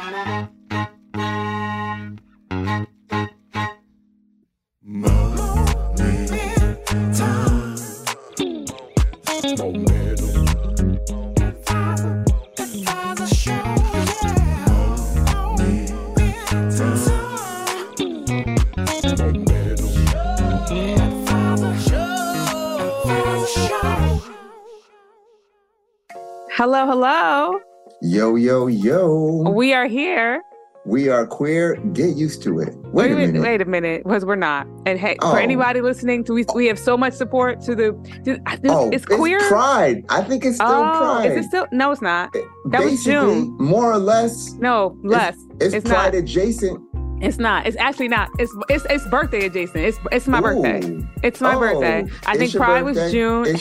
Hello, hello. Yo, yo, yo. We are here. We are queer. Get used to it. Wait a minute. Because we're not. And hey, for anybody listening, we have so much support to it's queer. It's Pride. I think it's still Pride. Is it still? No, it's not. That Basically, was June. More or less. No, less. It's Pride not. Adjacent. It's not. It's actually not. It's birthday adjacent. It's my birthday. It's my birthday. I think Pride was June.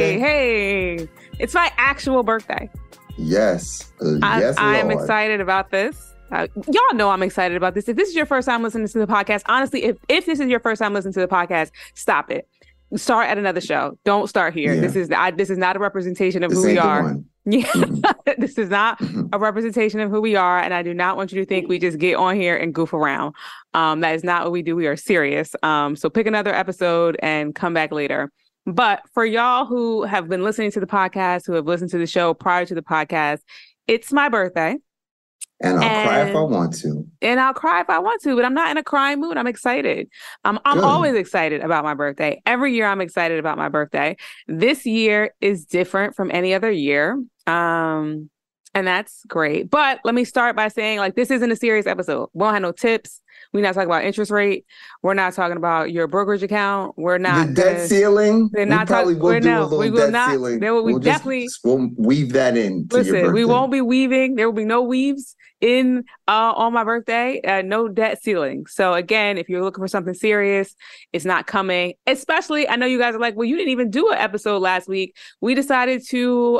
Hey. It's my actual birthday. Yes. I am excited about this. Y'all know I'm excited about this. If this is your first time listening to the podcast, honestly, if this is your first time listening to the podcast, stop it. Start at another show. Don't start here. Yeah. This is not a representation of who we are. Yeah, mm-hmm. This is not a representation of who we are, and I do not want you to think we just get on here and goof around. That is not what we do. We are serious. So pick another episode and come back later. But for y'all who have been listening to the podcast, who have listened to the show prior to the podcast, it's my birthday. And I'll cry if I want to. And I'll cry if I want to, but I'm not in a crying mood. I'm excited. I'm always excited about my birthday. Every year I'm excited about my birthday. This year is different from any other year. And that's great. But let me start by saying, this isn't a serious episode. We don't have no tips. We're not talking about interest rate. We're not talking about your brokerage account. We're not the debt ceiling. They're not we will do a little debt ceiling. We'll weave that in. Listen, we won't be weaving. There will be no weaves in on my birthday. No debt ceiling. So again, if you're looking for something serious, it's not coming. Especially, I know you guys are like, well, you didn't even do an episode last week. We decided to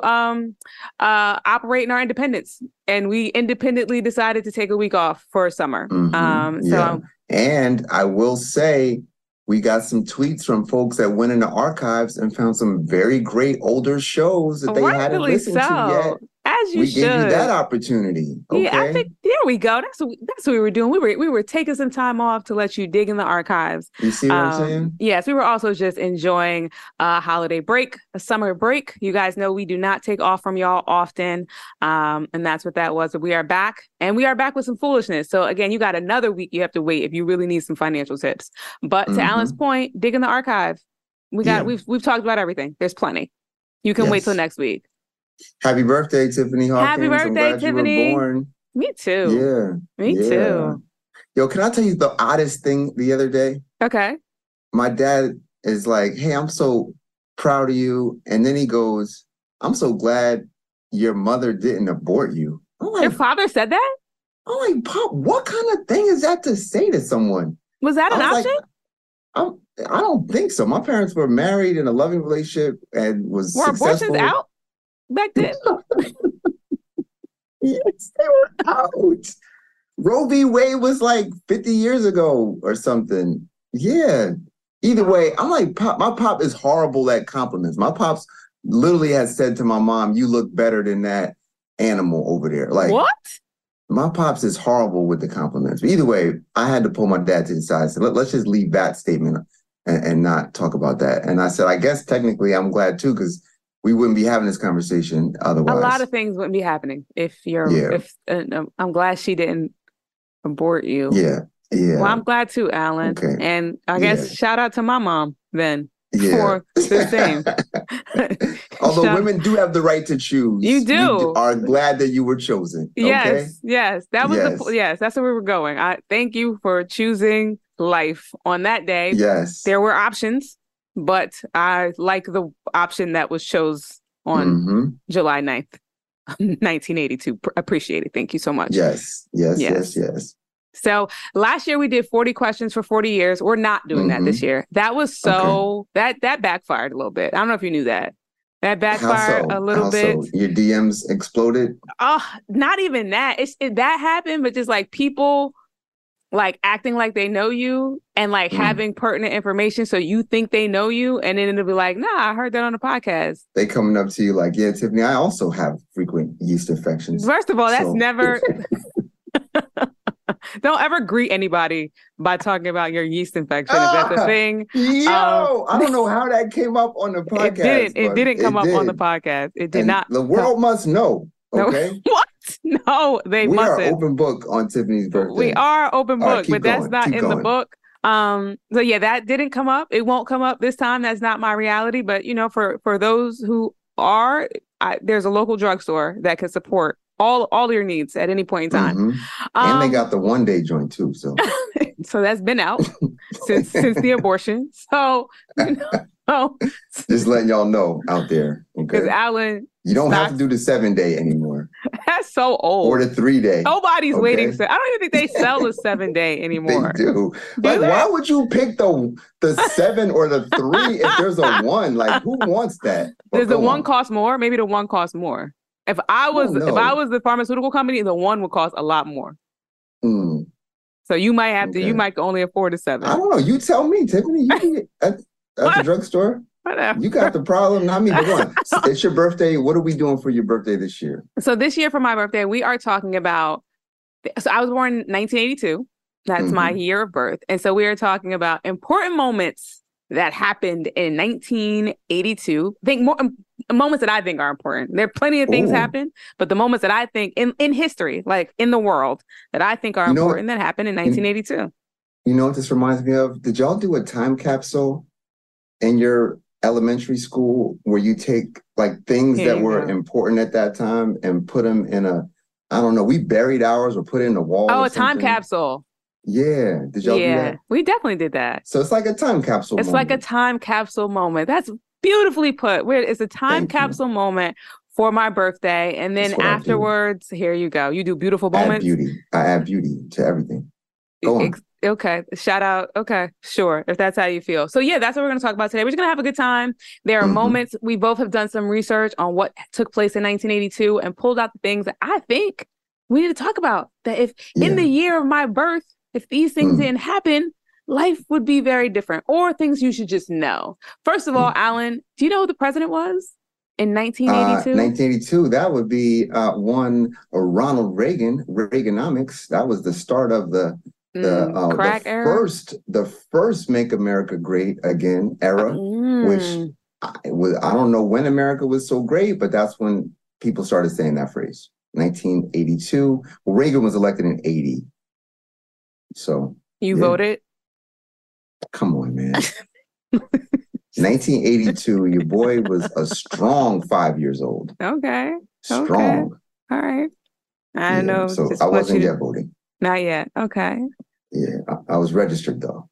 operate in our independence. And we independently decided to take a week off for summer. Mm-hmm. And I will say, we got some tweets from folks that went in the archives and found some very great older shows that they hadn't listened to yet. As you should. We gave you that opportunity. Okay? Yeah, I think there we go. That's what we were doing. We were taking some time off to let you dig in the archives. You see what I'm saying? Yes, we were also just enjoying a holiday break, a summer break. You guys know we do not take off from y'all often. And that's what that was. But we are back, and we are back with some foolishness. So again, you got another week you have to wait if you really need some financial tips. But to Alan's point, dig in the archive. We've talked about everything. There's plenty. You can wait till next week. Happy birthday, Tiffany Hawkins. Happy birthday, Tiffany. You were born. Me too. Yeah. Me too. Yo, can I tell you the oddest thing the other day? Okay. My dad is like, hey, I'm so proud of you. And then he goes, I'm so glad your mother didn't abort you. I'm like, your father said that? I'm like, Pop, what kind of thing is that to say to someone? Was that an option? I don't think so. My parents were married in a loving relationship and was successful. Abortions out back then? Yes, they were out. Roe v. Wade was 50 years ago or something. Yeah. Either way, I'm like, Pop, my pop is horrible at compliments. My pops literally has said to my mom, you look better than that animal over there. What? My pops is horrible with the compliments. But either way, I had to pull my dad to the side. So let's just leave that statement and not talk about that. And I said, I guess technically I'm glad too, because we wouldn't be having this conversation otherwise. A lot of things wouldn't be happening if I'm glad she didn't abort you. Yeah. Yeah. Well, I'm glad too, Alan. Okay. And I guess shout out to my mom then for the same. Although women do have the right to choose. You do. We are glad that you were chosen. Okay? Yes. That was that's where we were going. I thank you for choosing life on that day. Yes. There were options, but I like the option that was chose on July 9th, 1982. Appreciate it. Thank you so much. Yes. So last year we did 40 questions for 40 years. We're not doing that this year. That was that backfired a little bit. I don't know if you knew that. That backfired a little bit. So? Your DMs exploded? Oh, not even that. That happened, but just people acting like they know you and having pertinent information so you think they know you, and then it'll be like, nah, I heard that on the podcast. They coming up to you like, yeah, Tiffany, I also have frequent yeast infections. First of all, that's never Don't ever greet anybody by talking about your yeast infection if that's a thing. I don't know how that came up on the podcast. It didn't come up on the podcast. It did not. The world must know. Okay. No, what? No, they mustn't. We are open book on Tiffany's birthday. We are open book, but that's not in the book. So yeah, that didn't come up. It won't come up this time. That's not my reality. But for those who are, there's a local drugstore that can support all your needs at any point in time. Mm-hmm. And they got the 1-day joint too. So so that's been out since the abortion. So just letting y'all know out there. Okay. Because Alan, you don't have to do the 7-day anymore. That's so old. Or the 3-day. Nobody's waiting. I don't even think they sell the 7-day anymore. They do. Why would you pick the 7 or the 3 if there's a 1? Like, who wants that? Does the 1 cost more? Maybe the 1 costs more. If I was the pharmaceutical company, the 1 would cost a lot more. Mm. So you might have to. You might only afford a 7. I don't know. You tell me, Tiffany. You can get at the drugstore. Whatever. You got the problem, not me. But go on. It's your birthday. What are we doing for your birthday this year? So this year for my birthday, we are talking about. So I was born in 1982. That's my year of birth, and so we are talking about important moments that happened in 1982. Moments that I think are important. There are plenty of things happen, but the moments that I think in history, like in the world, that I think are important that happened in 1982. You know what this reminds me of? Did y'all do a time capsule in your elementary school where you take like things that were important at that time and put them in I don't know, we buried ours or put it in the wall? Oh, a time capsule. Yeah. Did y'all do that? We definitely did that. So it's like a time capsule moment. Like a time capsule moment. That's beautifully put. It's a time capsule moment for my birthday. And then afterwards, here you go. You do beautiful moments. I add beauty to everything. Go on. Okay. Shout out. Okay. Sure. If that's how you feel. So yeah, that's what we're going to talk about today. We're just going to have a good time. There are moments. We both have done some research on what took place in 1982 and pulled out the things that I think we need to talk about. That if in the year of my birth, if these things didn't happen, life would be very different, or things you should just know. First of all, Alan, do you know who the president was in 1982? 1982, that would be Ronald Reagan, Reaganomics. That was the start of the crack era? The first Make America Great Again era, which I don't know when America was so great, but that's when people started saying that phrase. 1982. Well, Reagan was elected in 80. So you voted? Come on, man. 1982, your boy was a strong 5 years old. Okay. Strong. Okay. All right. I know. So I wasn't yet voting. Not yet. Okay. Yeah, I was registered though.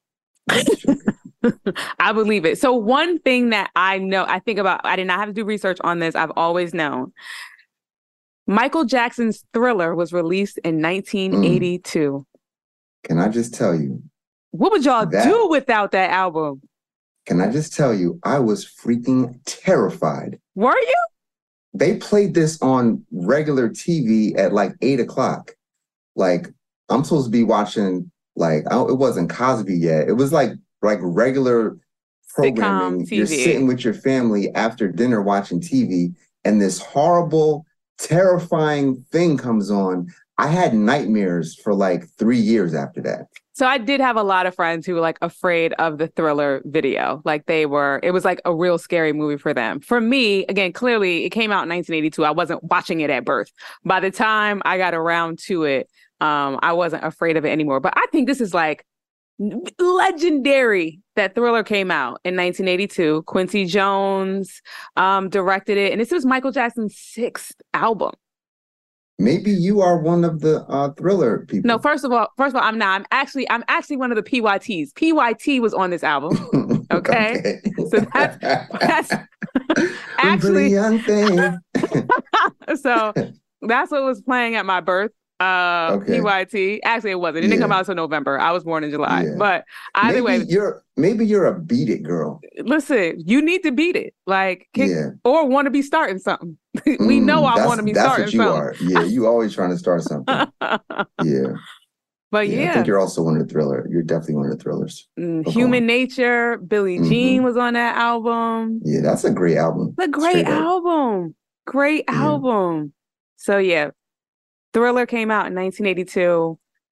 I believe it. So one thing that I know, I think about, I did not have to do research on this. I've always known. Michael Jackson's Thriller was released in 1982. Can I just tell you? What would y'all do without that album? Can I just tell you? I was freaking terrified. Were you? They played this on regular TV at like 8:00. Like I'm supposed to be watching, like it wasn't Cosby yet. It was like regular programming. You're sitting with your family after dinner watching TV, and this horrible, terrifying thing comes on. I had nightmares for like 3 years after that. So I did have a lot of friends who were like afraid of the Thriller video. Like it was like a real scary movie for them. For me, again, clearly it came out in 1982. I wasn't watching it at birth. By the time I got around to it, I wasn't afraid of it anymore. But I think this is like legendary that Thriller came out in 1982. Quincy Jones directed it. And this was Michael Jackson's 6th album. Maybe you are one of the Thriller people. No, first of all, I'm not. I'm actually one of the PYTs. PYT was on this album. Okay. So that's actually young thing. So that's what was playing at my birth. PYT. Actually, it wasn't. It didn't come out until November. I was born in July. Yeah. But either way, maybe you're a beat it girl. Listen, you need to beat it, or want to be starting something. We know I want to be starting something. That's what you are. Yeah, you always trying to start something. Yeah. But I think you're also one of the Thriller. You're definitely one of the Thrillers. Human Nature, Billie Jean was on that album. Yeah, that's a great album. It's a great album. Great album. So yeah. Thriller came out in 1982.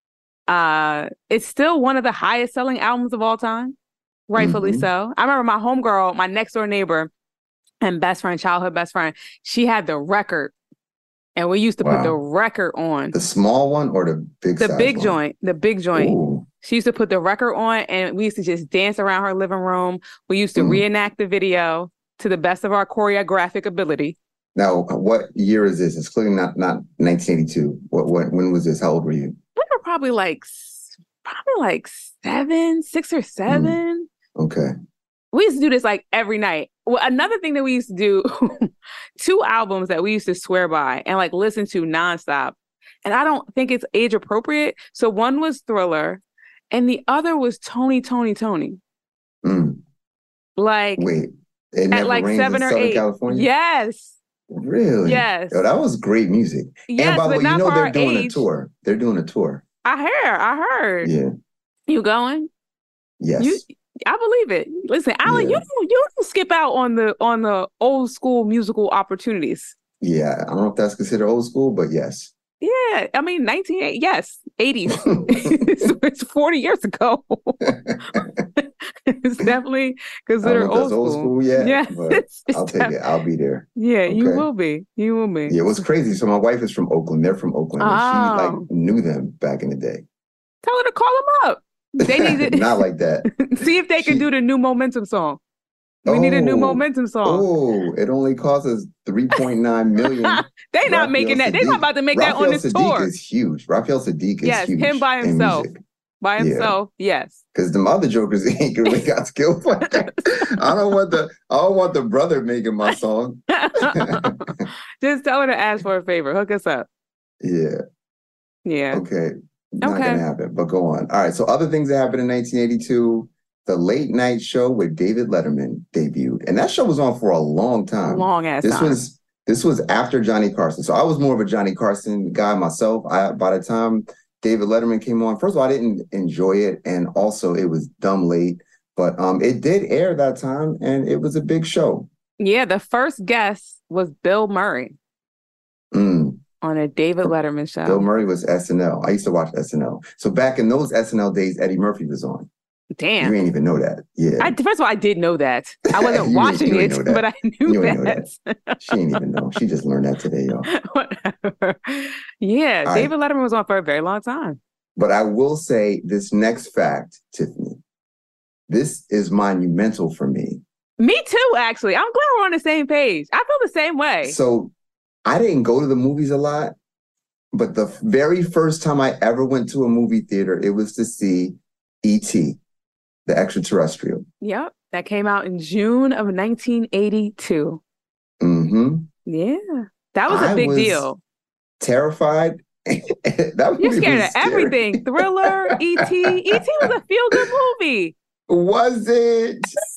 It's still one of the highest selling albums of all time, rightfully so. I remember my homegirl, my next door neighbor and best friend, childhood best friend, she had the record, and we used to put the record on. The small one or the big size big one? joint, the big joint. Ooh. She used to put the record on, and we used to just dance around her living room. We used to reenact the video to the best of our choreographic ability. Now, what year is this? It's clearly not 1982. When was this? How old were you? We were probably like 6 or 7. Okay. We used to do this like every night. Well, another thing that we used to do, 2 albums that we used to swear by and like listen to nonstop. And I don't think it's age appropriate. So one was Thriller and the other was Tony. Like, wait, it never at like rains 7 in or Southern 8. California? Yes. Really? Yes. Yo, that was great music. Yes, and by the way, you know they're doing age. a tour. They're doing a tour. I heard. Yeah. You going? Yes. I believe it. Listen, Alan, you don't skip out on the old school musical opportunities. Yeah, I don't know if that's considered old school, but yes. Yeah, I mean, 1980, yes, 80s. it's 40 years ago. It's definitely considered old school. Yeah, I'll take it. I'll be there. Yeah, okay. You will be. Yeah, it was crazy. So my wife is from Oakland. They're from Oakland. And she like knew them back in the day. Tell her to call them up. They need not like that. See if they can do the new Momentum song. We need a new Momentum song. Oh, it only costs us $3.9 million. They're not making that. They're not about to make that on this tour. Is huge. Raphael Sadiq is huge. Him by himself. By himself, yes. Because the other jokers ain't really got skills like that. I don't want the brother making my song. Just tell her to ask for a favor. Hook us up. Yeah. Yeah. Okay. Not gonna happen, but go on. All right. So other things that happened in 1982, the Late Night Show with David Letterman debuted, and that show was on for a long time. Long ass time. This was after Johnny Carson. So I was more of a Johnny Carson guy myself. By the time David Letterman came on, first of all, I didn't enjoy it, and also it was dumb late. But it did air that time, and it was a big show. Yeah, the first guest was Bill Murray. On a David Letterman show. Bill Murray was SNL. I used to watch SNL. So back in those SNL days, Eddie Murphy was on. Damn. You ain't even know that. Yeah. First of all, I did know that. I wasn't watching it, but I knew that. She didn't even know. She just learned that today, y'all. Whatever. Yeah, David Letterman was on for a very long time. But I will say this next fact, Tiffany. This is monumental for me. Me too, actually. I'm glad we're on the same page. I feel the same way. So I didn't go to the movies a lot, but the very first time I ever went to a movie theater, it was to see E.T., the extraterrestrial. Yep. That came out in June of 1982. Mm-hmm. Yeah. That was a big deal. Terrified. You're scared of everything. Thriller, E.T. E.T. was a feel-good movie. Was it?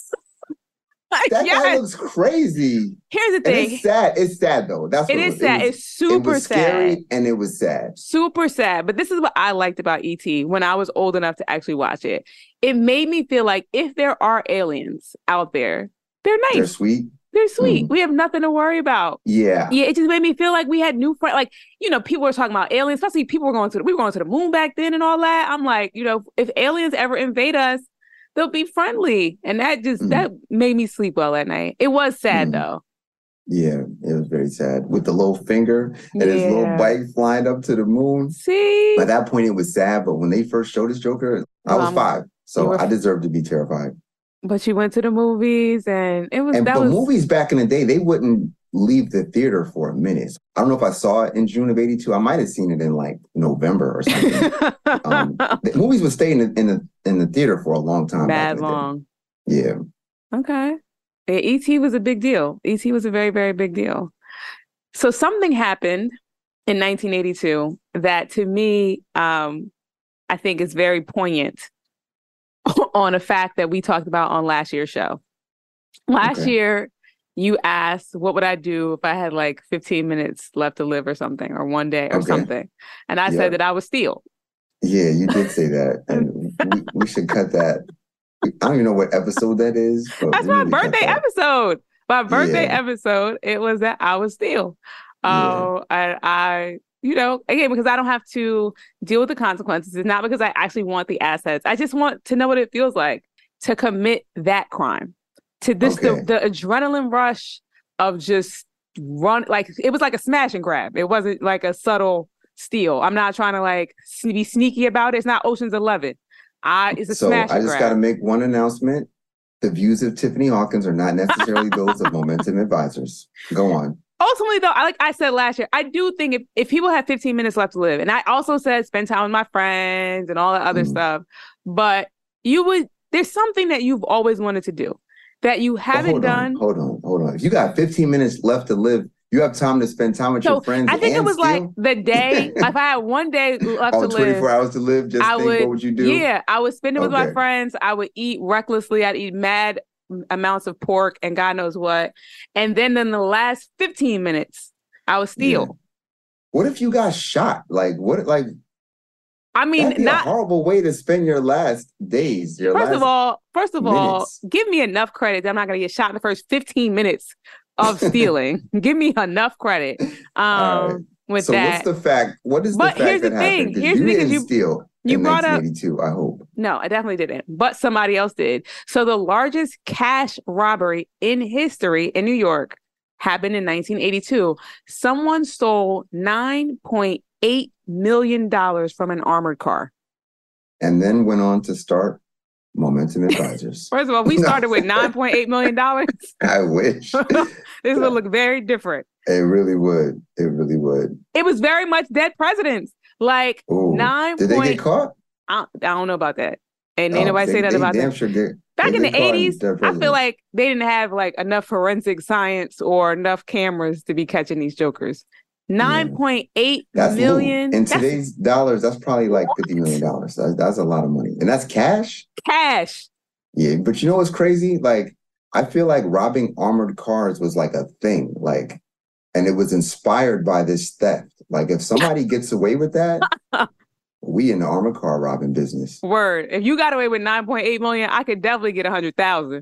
That guy looks crazy. Here's the thing. And it's sad. It's sad though. That's what it is sad. It's super scary sad. And it was sad. Super sad. But this is what I liked about E.T. when I was old enough to actually watch it. It made me feel like if there are aliens out there, they're nice. They're sweet. They're sweet. We have nothing to worry about. Yeah. Yeah. It just made me feel like we had new friends. Like, people were talking about aliens, especially we were going to the moon back then and all that. I'm like, if aliens ever invade us, they'll be friendly. And that that made me sleep well at night. It was sad though. Yeah, it was very sad. With the little finger and his little bike flying up to the moon. See? By that point, it was sad. But when they first showed this Joker, I was 5. So I deserved to be terrified. But you went to the movies and it was... movies back in the day, they wouldn't leave the theater for a minute. I don't know if I saw it in June of 82. I might have seen it in like November or something. The movies would stay in the theater for a long time. Bad long. Yeah. Okay. Yeah, E.T. was a big deal. E.T. was a very, very big deal. So something happened in 1982 that to me, I think is very poignant on a fact that we talked about on last year's show. Last year, you asked, what would I do if I had like 15 minutes left to live or something, or one day or something? And I said that I would steal. Yeah, you did say that. And we should cut that. I don't even know what episode that is. But that's my birthday episode. My birthday episode, it was that I would steal. I again, because I don't have to deal with the consequences. It's not because I actually want the assets. I just want to know what it feels like to commit that crime. To this, the adrenaline rush of just run, like it was like a smash and grab. It wasn't like a subtle steal. I'm not trying to like be sneaky about it. It's not Ocean's 11. It's a smash and grab. I just got to make one announcement. The views of Tiffany Hawkins are not necessarily those of Momentum Advisors. Go on. Ultimately, though, like I said last year, I do think if people have 15 minutes left to live, and I also said spend time with my friends and all that other stuff, but there's something that you've always wanted to do that you haven't done. Hold on. If you got 15 minutes left to live, you have time to spend time with your friends. I think it was like the day, if I had one day left to live. 24 hours to live, what would you do? Yeah, I would spend it with my friends. I would eat recklessly. I'd eat mad amounts of pork and God knows what. And then in the last 15 minutes, I would steal. Yeah. What if you got shot? That'd be a horrible way to spend your last days. First of all, give me enough credit that I'm not going to get shot in the first 15 minutes of stealing. Give me enough credit with that. What's the fact? What is the fact that happened? Here's the thing. You didn't steal in 1982, I hope. No, I definitely didn't. But somebody else did. So the largest cash robbery in history in New York happened in 1982. Someone stole $9.8 million from an armored car. And then went on to start Momentum Advisors. First of all, we started with $9.8 million. I wish. This would look very different. It really would. It was very much dead presidents. Like, Did they get caught? I don't know about that. And ain't nobody say that about that. Sure Back in the 80s, I feel like they didn't have like enough forensic science or enough cameras to be catching these jokers. 9.8 million. In today's dollars, that's probably like $50 million. That's a lot of money. And that's cash? Cash. Yeah, but you know what's crazy? Like, I feel like robbing armored cars was like a thing. Like, and it was inspired by this theft. Like, if somebody gets away with that, we in the armored car robbing business. Word. If you got away with 9.8 million, I could definitely get 100,000.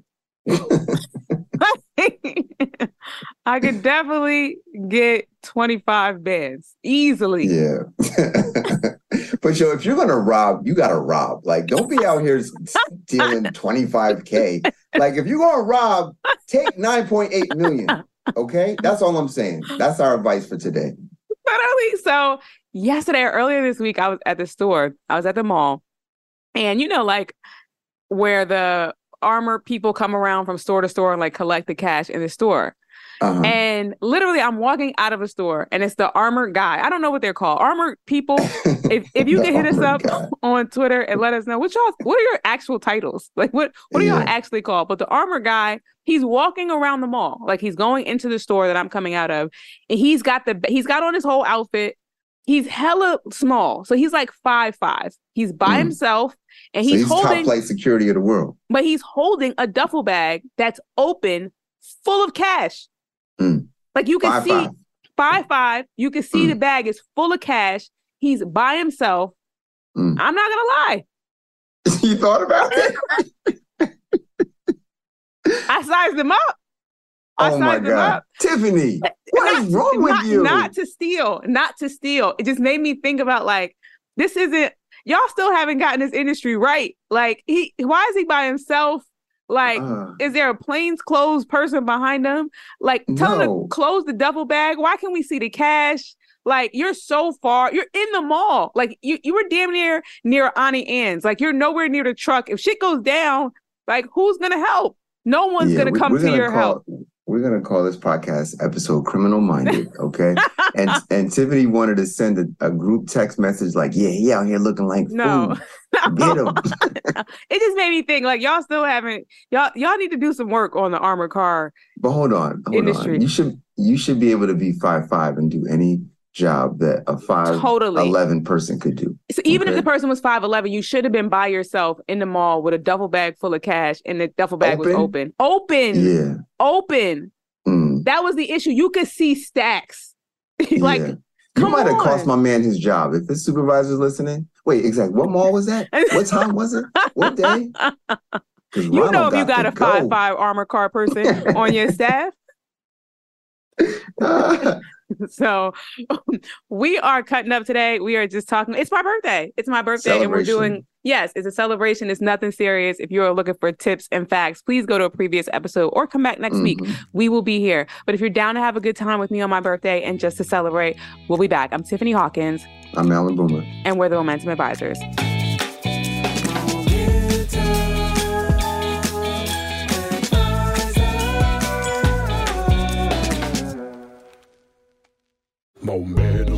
I could definitely get 25 bands easily. Yeah. But if you're gonna rob, you gotta rob. Like, don't be out here stealing 25K. Like, if you're gonna rob, take 9.8 million. Okay, that's all I'm saying. That's our advice for today. Literally. So earlier this week, I was at the store. I was at the mall, and like where the armor people come around from store to store and like collect the cash in the store. And literally I'm walking out of a store and it's the armored guy. I don't know what they're called. Armored people. If you can hit us up on Twitter and let us know what are your actual titles? Like what are y'all actually called? But the armored guy, he's walking around the mall. Like he's going into the store that I'm coming out of. And he's got on his whole outfit. He's hella small. So he's like 5'5". He's by himself. And he's holding top flight security of the world. But he's holding a duffel bag that's open, full of cash. Like you can see 5'5". You can see the bag is full of cash. He's by himself. I'm not gonna lie. You thought about it? I sized him up. Oh my God. Tiffany, what is wrong with you? Not to steal. It just made me think about like, this isn't, y'all still haven't gotten this industry right. Like, why is he by himself? Like, is there a plainclothes person behind him? Like, tell him to close the duffel bag. Why can't we see the cash? Like, you're so far. You're in the mall. Like, you were damn near Auntie Anne's. Like, you're nowhere near the truck. If shit goes down, like, who's going to help? No one's going to come to your help. We're going to call this podcast episode Criminal Minded, okay? and Tiffany wanted to send a group text message like, yeah, he out here looking like food. Get him. It just made me think, like, y'all still haven't, y'all need to do some work on the armored car But hold on. industry. You should be able to be 5'5" and do any job that a 5'11" person could do. So even if the person was 5'11", you should have been by yourself in the mall with a duffel bag full of cash and the duffel bag was open. Yeah. Open. That was the issue. You could see stacks. Like, you might have cost my man his job. If his supervisor's listening. Wait, exactly. What mall was that? What time was it? What day? You know if you got a 5'5" armored car person on your staff. So we are cutting up today. We are just talking. It's my birthday. It's my birthday. And we're doing, yes, it's a celebration. It's nothing serious. If you're looking for tips and facts, please go to a previous episode or come back next week. We will be here. But if you're down to have a good time with me on my birthday and just to celebrate, we'll be back. I'm Tiffany Hawkins. I'm Alan Boomer. And we're the Momentum Advisors. Momentum.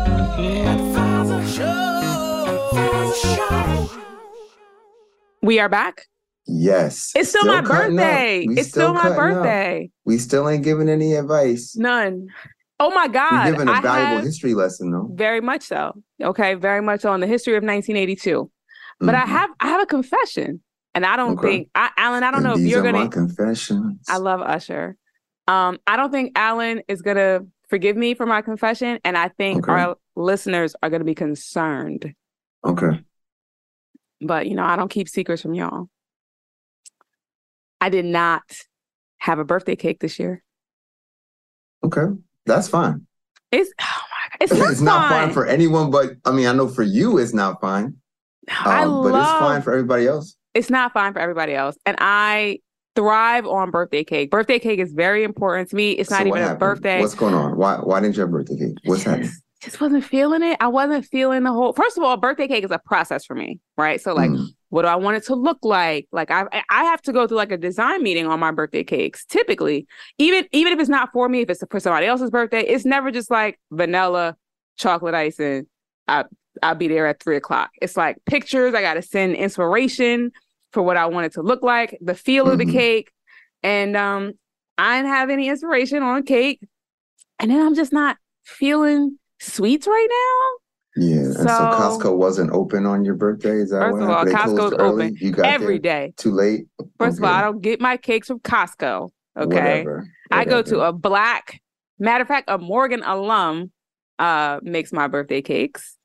We are back. Yes. It's still my birthday. It's still my birthday. We still ain't giving any advice. None. Oh my God. We're giving a valuable history lesson though. Very much so. Okay. Very much so on the history of 1982. But I have a confession. And I don't think Alan, I don't know if you're gonna confessions. I love Usher. I don't think Alan is gonna forgive me for my confession. And I think our listeners are gonna be concerned. Okay. But I don't keep secrets from y'all. I did not have a birthday cake this year. Okay. That's fine. It's not fine for anyone, but I mean, I know for you it's not fine. But it's fine for everybody else. It's not fine for everybody else. And I thrive on birthday cake. Birthday cake is very important to me. It's not even a birthday. What's going on? Why didn't you have birthday cake? What's happening? Just wasn't feeling it. I wasn't feeling the whole. First of all, birthday cake is a process for me, right? So like, what do I want it to look like? Like I have to go through like a design meeting on my birthday cakes. Typically, even if it's not for me, if it's for somebody else's birthday, it's never just like vanilla, chocolate icing. I'll be there at 3:00. It's like pictures. I got to send inspiration for what I want it to look like, the feel of the cake. And I didn't have any inspiration on cake. And then I'm just not feeling sweets right now. Yeah. And so Costco wasn't open on your birthday? Is that first of all, Costco's open every day. Too late? First of all, I don't get my cakes from Costco. Okay. Whatever. I go to matter of fact, a Morgan alum makes my birthday cakes.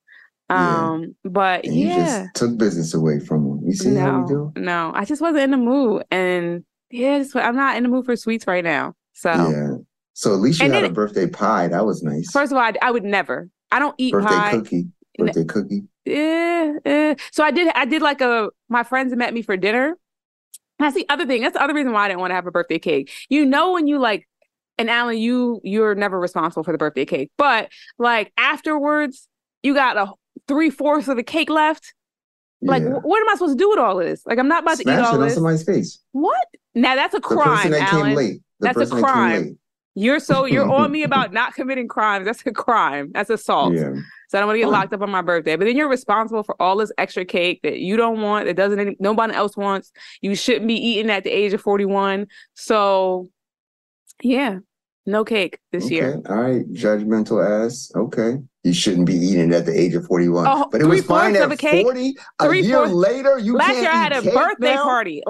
But and you just took business away from them. You see how we do? No, I just wasn't in the mood. And I'm not in the mood for sweets right now. So so at least you had a birthday pie. That was nice. First of all, I would never. I don't eat pie. Birthday cookie. Yeah. So I did like my friends met me for dinner. That's the other thing. That's the other reason why I didn't want to have a birthday cake. When you like, and Alan, you're never responsible for the birthday cake. But like afterwards, you got 3/4 of the cake left. Like, what am I supposed to do with all of this? Like, I'm not about to eat all this. On somebody's face. What? Now that's a crime, the person that Alan. Came late. That's a crime. You're on me about not committing crimes. That's a crime. That's assault. Yeah. So I don't want to get locked up on my birthday. But then you're responsible for all this extra cake that you don't want, that nobody else wants. You shouldn't be eating at the age of 41. So, yeah, no cake this year. All right, judgmental ass. Okay. You shouldn't be eating at the age of 41. But it was fine at 40. A year later, you can't eat cake now? Last year I had a birthday party.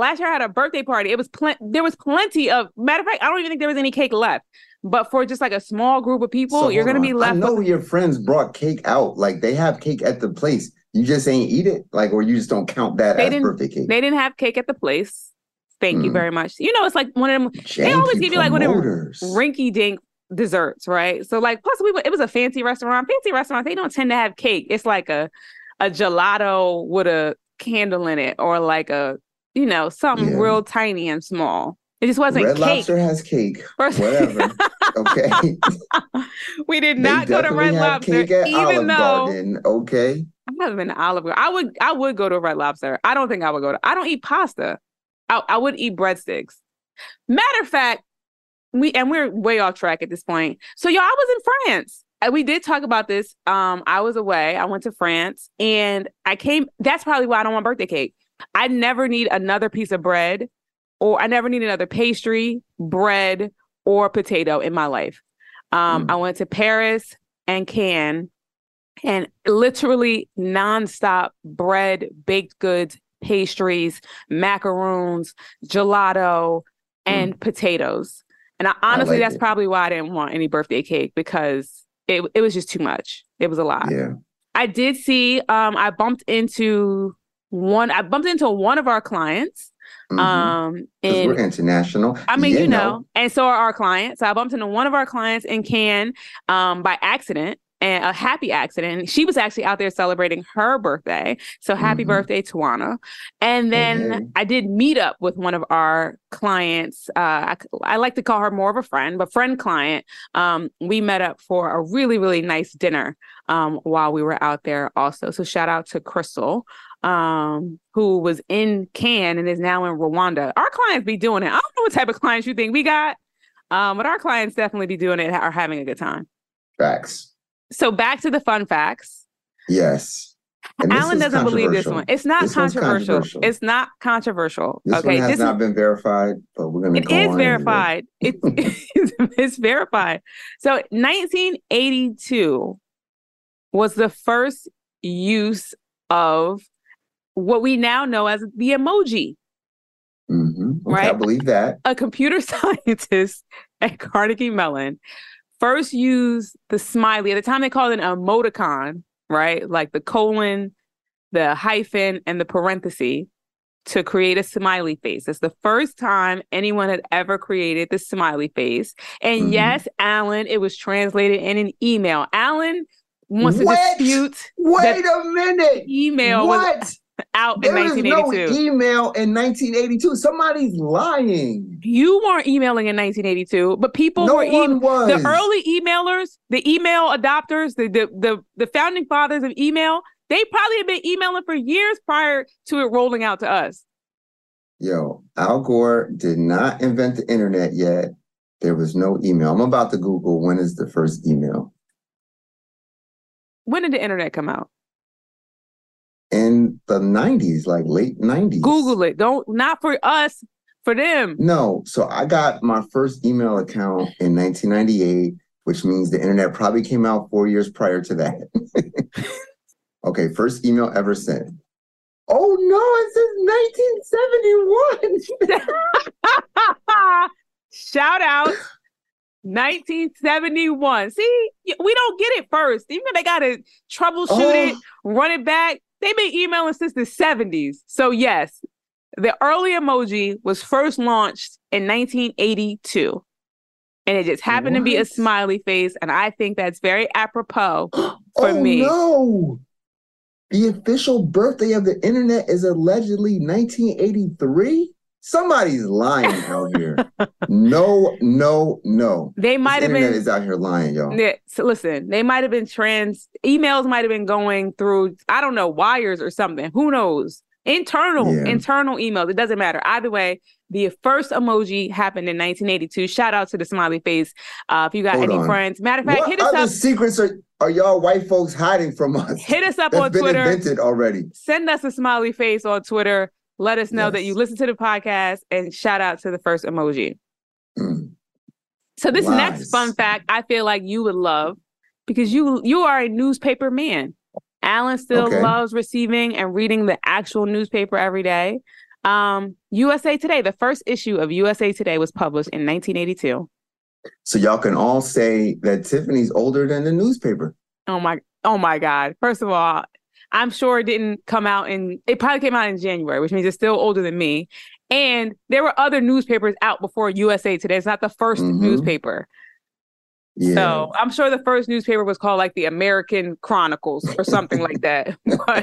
There was plenty of, matter of fact, I don't even think there was any cake left. But for just like a small group of people, you're going to be left. I know your friends brought cake out. Like they have cake at the place. You just ain't eat it? Like, or you just don't count that as birthday cake? They didn't have cake at the place. Thank you very much. It's like one of them. They always give you like one of them rinky-dink desserts, right? So like, plus it was a fancy restaurant. Fancy restaurants, they don't tend to have cake. It's like a gelato with a candle in it, or like something real tiny and small. It just wasn't Red cake. Lobster has cake. Whatever. Okay. We did not go to Red Lobster, even though Garden. Okay. I haven't been to Olive Garden. I would go to Red Lobster. I don't think I would go to. I don't eat pasta. I would eat breadsticks. Matter of fact, we're way off track at this point. So y'all, I was in France. We did talk about this. I was away. I went to France and I came. That's probably why I don't want birthday cake. I never need another piece of bread, or I never need another pastry, bread, or potato in my life. I went to Paris and Cannes, and literally nonstop bread, baked goods, pastries, macaroons, gelato, and potatoes. And honestly, that's probably why I didn't want any birthday cake, because it was just too much. It was a lot. Yeah. I did see, I bumped into one of our clients Because we're international. I mean, you know, and so are our clients. I bumped into one of our clients in Cannes by accident, and a happy accident. She was actually out there celebrating her birthday. So happy birthday, Tawana. And then I did meet up with one of our clients. I like to call her more of a friend, but friend client. We met up for a really, really nice dinner while we were out there also. So shout out to Crystal, who was in Cannes and is now in Rwanda. Our clients be doing it. I don't know what type of clients you think we got, but our clients definitely be doing it, are having a good time. Facts. So back to the fun facts. Yes. Alan doesn't believe this one. It's not controversial. It's not controversial. This one has not been verified, but we're going to go on. It is verified. It's verified. So 1982 was the first use of what we now know as the emoji. Okay, right? I believe that. A computer scientist at Carnegie Mellon first used the smiley. At the time, they called it an emoticon, right? Like the colon, the hyphen, and the parenthesis to create a smiley face. It's the first time anyone had ever created the smiley face. And yes, Alan, it was translated in an email. Alan wants to dispute. Wait a minute. Email was out in 1982. There is no email in 1982. Somebody's lying. You weren't emailing in 1982, but people were. The early emailers, the email adopters, the founding fathers of email, they probably had been emailing for years prior to it rolling out to us. Yo, Al Gore did not invent the internet yet. There was no email. I'm about to Google when is the first email. When did the internet come out? In the 90s, like late 90s. Google it. Not for us, for them. No. So I got my first email account in 1998, which means the internet probably came out 4 years prior to that. Okay, first email ever sent. Oh no, it says 1971. Shout out 1971. See, we don't get it first. Even if they got to troubleshoot it, run it back, they've been emailing since the 70s. So yes, the early emoji was first launched in 1982. And it just happened to be a smiley face. And I think that's very apropos for me. No. The official birthday of the internet is allegedly 1983. Somebody's lying out here. No. They might have been. Internet is out here lying, y'all. Yeah, so listen, they might have been emails might have been going through, I don't know, wires or something. Who knows? Internal emails. It doesn't matter. Either way, the first emoji happened in 1982. Shout out to the smiley face. If you got any friends. Matter of fact, hit us up. What other secrets are y'all white folks hiding from us? Hit us up on Twitter. That's been invented already. Send us a smiley face on Twitter. Let us know that you listen to the podcast, and shout out to the first emoji. So this next fun fact, I feel like you would love, because you are a newspaper man. Alan still loves receiving and reading the actual newspaper every day. USA Today, the first issue of USA Today was published in 1982. So y'all can all say that Tiffany's older than the newspaper. Oh my God. First of all, I'm sure it didn't come out it probably came out in January, which means it's still older than me. And there were other newspapers out before USA Today. It's not the first newspaper. Yeah. So I'm sure the first newspaper was called like the American Chronicles or something like that. But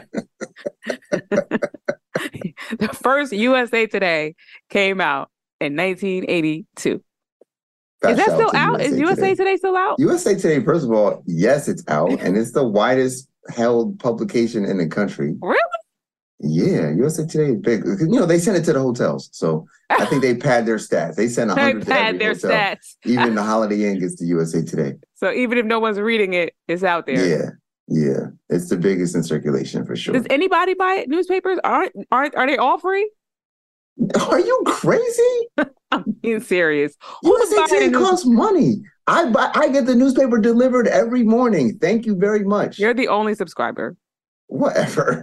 the first USA Today came out in 1982. Is that still out? Is USA Today still out? USA Today, first of all, yes, it's out. And it's the widest held publication in the country. Really? Yeah, USA Today is big. You know, they send it to the hotels. So I think they pad their stats. They send 100 to every hotel. Stats. Even the Holiday Inn gets to USA Today. So even if no one's reading it, it's out there. Yeah. It's the biggest in circulation for sure. Does anybody buy newspapers? Are they all free? Are you crazy? I'm being serious. USA Today costs money. I get the newspaper delivered every morning. Thank you very much. You're the only subscriber. Whatever.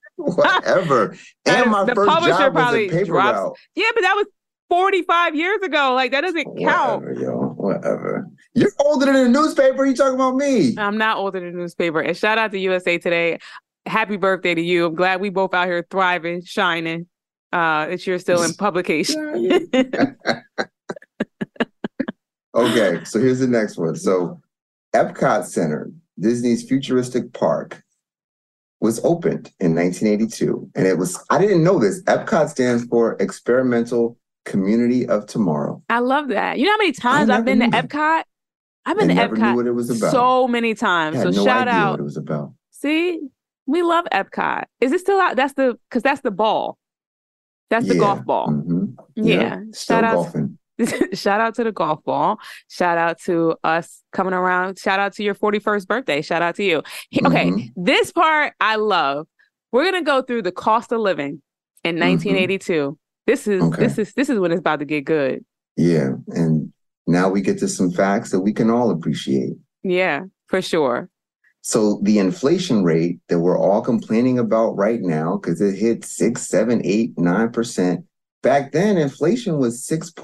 And my first job was a paper route. Yeah, but that was 45 years ago. Like, that doesn't count. Whatever. You're older than the newspaper. You talking about me? I'm not older than the newspaper. And shout out to USA Today. Happy birthday to you. I'm glad we both out here thriving, shining. that you're still in publication. Okay, so here's the next one. So Epcot Center, Disney's futuristic park, was opened in 1982. And I didn't know this. Epcot stands for Experimental Community of Tomorrow. I love that. You know how many times I've been to Epcot? I've been to never knew Epcot what it was about. so many times. I had so no shout idea out. what it was about. See, we love Epcot. Is it still out? That's the ball. That's the golf ball. Mm-hmm. Yeah. Still golfing. Shout out to the golf ball. Shout out to us coming around. Shout out to your 41st birthday. Shout out to you. Okay, this part I love. We're gonna go through the cost of living in 1982. This is when it's about to get good. Yeah, and now we get to some facts that we can all appreciate. Yeah, for sure. So the inflation rate that we're all complaining about right now, because it hit 6, 7, 8, 9%. Back then, inflation was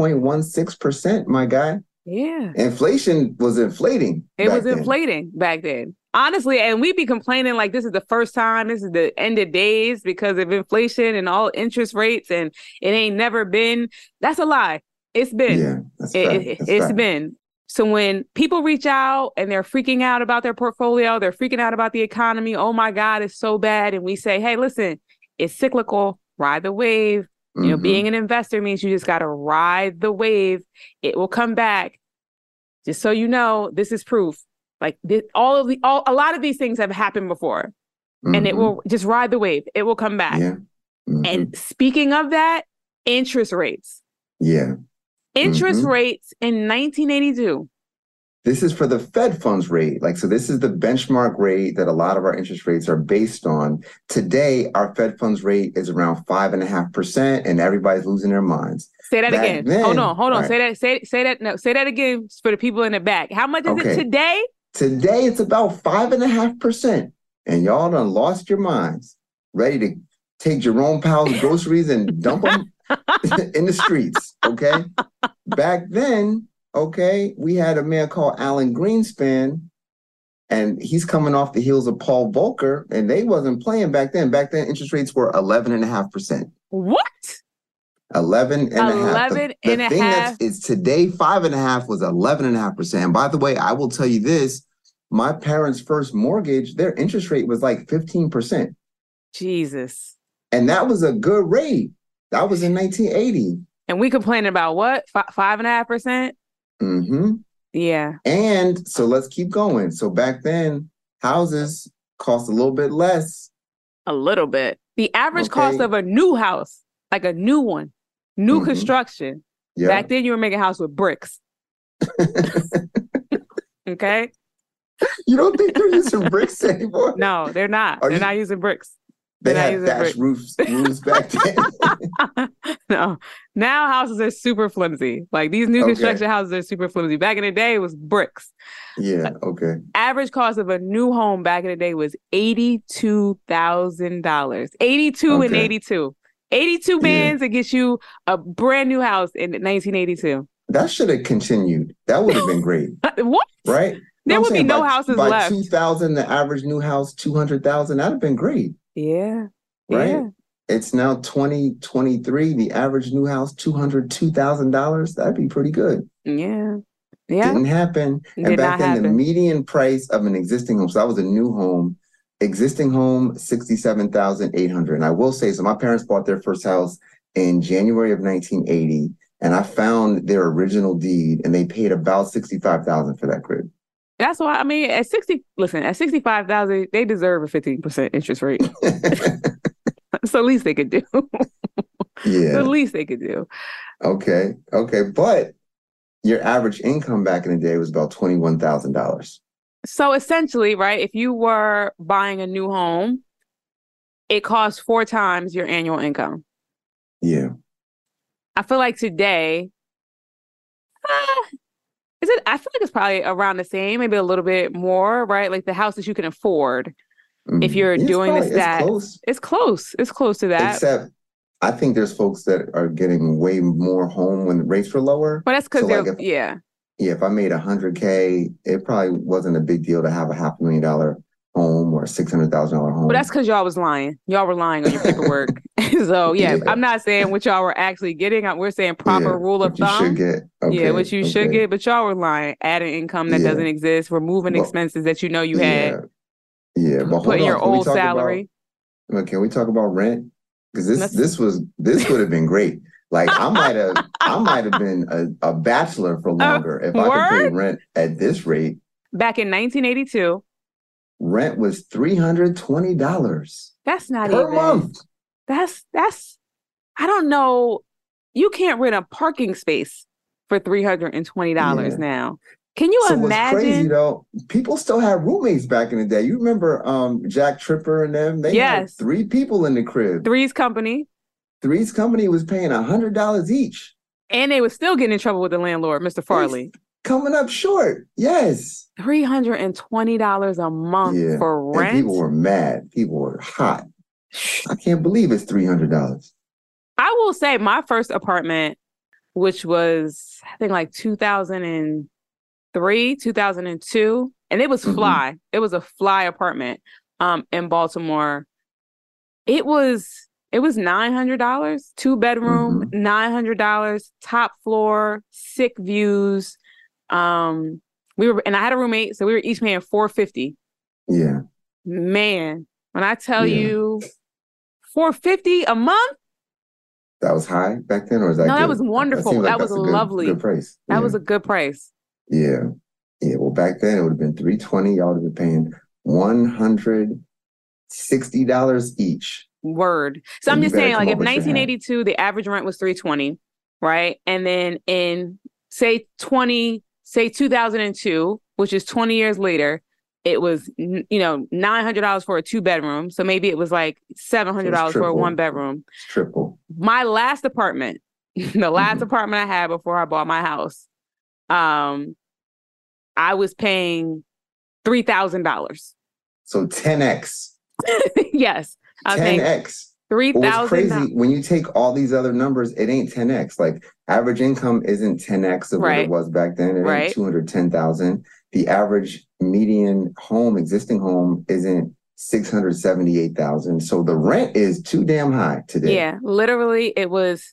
6.16%, my guy. Yeah. Inflation was inflating. It was inflating back then. Honestly, and we'd be complaining like this is the first time, this is the end of days because of inflation and all interest rates, and it ain't never been. That's a lie. It's been. Yeah, that's it's been. So when people reach out and they're freaking out about their portfolio, they're freaking out about the economy. Oh my God, it's so bad. And we say, hey, listen, it's cyclical. Ride the wave. You know, being an investor means you just got to ride the wave. It will come back. Just so you know, this is proof. Like a lot of these things have happened before, and it will just ride the wave. It will come back. Yeah. And speaking of that, interest rates. Yeah. Interest rates in 1982. This is for the Fed funds rate. So this is the benchmark rate that a lot of our interest rates are based on. Today, our Fed funds rate is around 5.5%, and everybody's losing their minds. Say that again. Hold on. Right. Say that. No, say that again for the people in the back. How much is it today? Today, it's about 5.5%. And y'all done lost your minds. Ready to take Jerome Powell's groceries and dump them in the streets. Okay. Back then, we had a man called Alan Greenspan, and he's coming off the heels of Paul Volcker, and they wasn't playing back then. Back then, interest rates were 11.5%. What? 11.5%. The thing that is today, 5.5% was 11.5%. And by the way, I will tell you this, my parents' first mortgage, their interest rate was like 15%. Jesus. And that was a good rate. That was in 1980. And we complaining about what? 5.5%? Yeah. And so let's keep going. So back then, houses cost a little bit less. A little bit. The average cost of a new house, like a new one, new construction. Yeah. Back then, you were making a house with bricks. Okay. You don't think they're using bricks anymore? No, they're not. They're not using bricks. They had thatched roofs back then. No. Now houses are super flimsy. Like these new construction houses are super flimsy. Back in the day, it was bricks. Yeah, okay. Average cost of a new home back in the day was $82,000. 82 and 82. 82 bands that gets you a brand new house in 1982. That should have continued. That would have been great. What? Right? There would be no houses left. By 2000, the average new house, 200,000. That'd have been great. Yeah. Right? Yeah. It's now 2023. The average new house, $202,000. That'd be pretty good. Yeah. Yeah. Didn't happen. And back then, the median price of an existing home, so that was a new home, existing home, $67,800. And I will say, so my parents bought their first house in January of 1980, and I found their original deed, and they paid about $65,000 for that crib. That's why, I mean, at $65,000, they deserve a 15% interest rate. It's the least they could do. Yeah. The least they could do. Okay. But your average income back in the day was about $21,000. So essentially, right, if you were buying a new home, it costs 4 times your annual income. Yeah. I feel like today, I feel like it's probably around the same, maybe a little bit more, right? Like the house that you can afford if you're doing the stats. It's close. It's close to that. Except I think there's folks that are getting way more home when the rates were lower. But that's because Yeah, if I made $100K, it probably wasn't a big deal to have a $500,000 home or a $600,000 home. But that's because y'all was lying. Y'all were lying on your paperwork. So I'm not saying what y'all were actually getting. We're saying proper rule of thumb. You should get. Okay, yeah, what you should get, but y'all were lying. Adding income that doesn't exist, removing expenses that you know you had. Yeah, but putting your old salary. Can we talk about rent? Because this would have been great. Like I might have been a bachelor for longer if I could pay rent at this rate. Back in 1982, rent was $320. That's not per even month. That's I don't know. You can't rent a parking space for $320 now. Can you imagine? What's crazy though, people still had roommates back in the day. You remember Jack Tripper and them? They had 3 people in the crib. Three's Company was paying $100 each. And they were still getting in trouble with the landlord, Mr. Farley. Coming up short. Yes. $320 a month for rent. And people were mad. People were hot. I can't believe it's $300. I will say my first apartment, which was, I think like 2003, 2002, and it was fly. It was a fly apartment in Baltimore. It was $900, 2-bedroom, $900, top floor, sick views. And I had a roommate, so we were each paying $450. Yeah. Man, when I tell you $450 a month. That was high back then, or was that good? That was wonderful. That was lovely. Good price. That was a good price. Yeah. Yeah. Well, back then it would have been $320. Y'all would have been paying $160 each. Word. So I'm just saying, like, if 1982, the average rent was $320, right? And then in say 2002, which is 20 years later, it was, $900 for a 2-bedroom. So maybe it was like $700 for a 1-bedroom. It's triple. My last apartment, the last apartment I had before I bought my house, I was paying $3,000. So 10x. Yes. 10x. $3,000. What's crazy, when you take all these other numbers, it ain't 10x. Like average income isn't 10x of what it was back then. It ain't 210,000. The average median existing home isn't 678,000. So the rent is too damn high today. Yeah, literally it was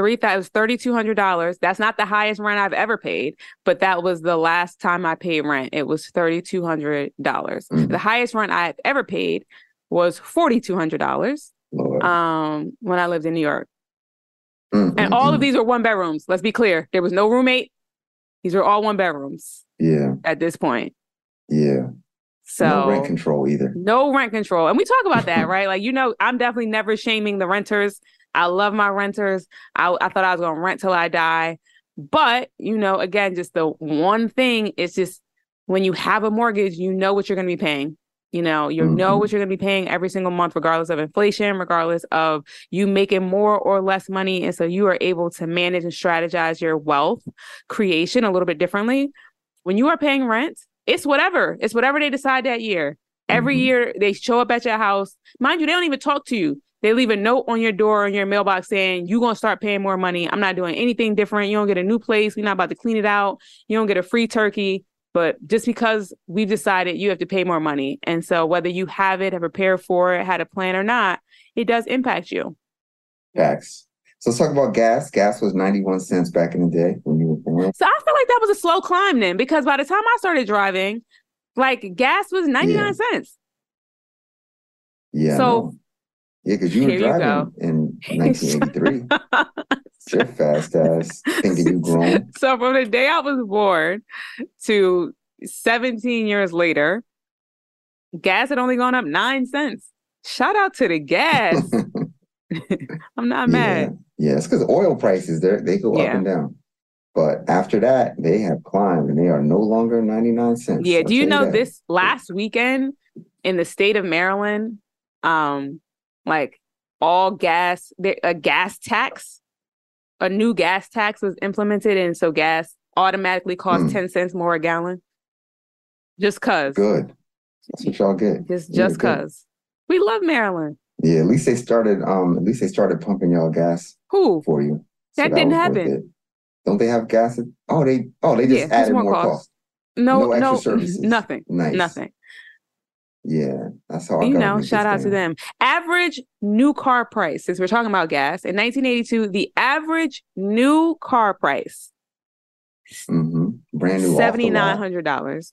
$3,200. That's not the highest rent I've ever paid, but that was the last time I paid rent. It was $3,200. The highest rent I've ever paid was $4,200 when I lived in New York. And all of these were 1-bedrooms. Let's be clear. There was no roommate. These were all 1-bedrooms. Yeah. At this point. Yeah. So no rent control either. No rent control. And we talk about that, right? Like, I'm definitely never shaming the renters. I love my renters. I thought I was going to rent till I die. But, again, just the one thing is just when you have a mortgage, you know what you're going to be paying. You know what you're going to be paying every single month, regardless of inflation, regardless of you making more or less money. And so you are able to manage and strategize your wealth creation a little bit differently. When you are paying rent, it's whatever they decide that year. Every year they show up at your house. Mind you, they don't even talk to you. They leave a note on your door or in your mailbox saying, you're going to start paying more money. I'm not doing anything different. You don't get a new place. We're not about to clean it out. You don't get a free turkey. But just because we've decided you have to pay more money. And so whether you have prepared for it, had a plan or not, it does impact you. Facts. So let's talk about gas. Gas was 91 cents back in the day when you were born. So I feel like that was a slow climb then, because by the time I started driving, like gas was 99 cents. Yeah. So because you were driving in 1983. You're fast ass thinking you grown. So from the day I was born to 17 years later, gas had only gone up 9 cents. Shout out to the gas. I'm not mad. Yeah, it's because oil prices, they go up and down. But after that, they have climbed and they are no longer 99 cents. Yeah, do you know this last weekend in the state of Maryland, like all gas, a gas tax, a new gas tax was implemented. And so gas automatically costs 10 cents more a gallon. Just cause. Good. That's what y'all get. Just cause. We love Maryland. Yeah, at least they started pumping y'all gas. Who? For you. So that didn't happen. Don't they have gas? They just added more cost. No extra services. Nothing. Nice. Nothing. Yeah, that's how I got shout out to them. Average new car price, since we're talking about gas, in 1982, the average new car price, brand new, $7,900.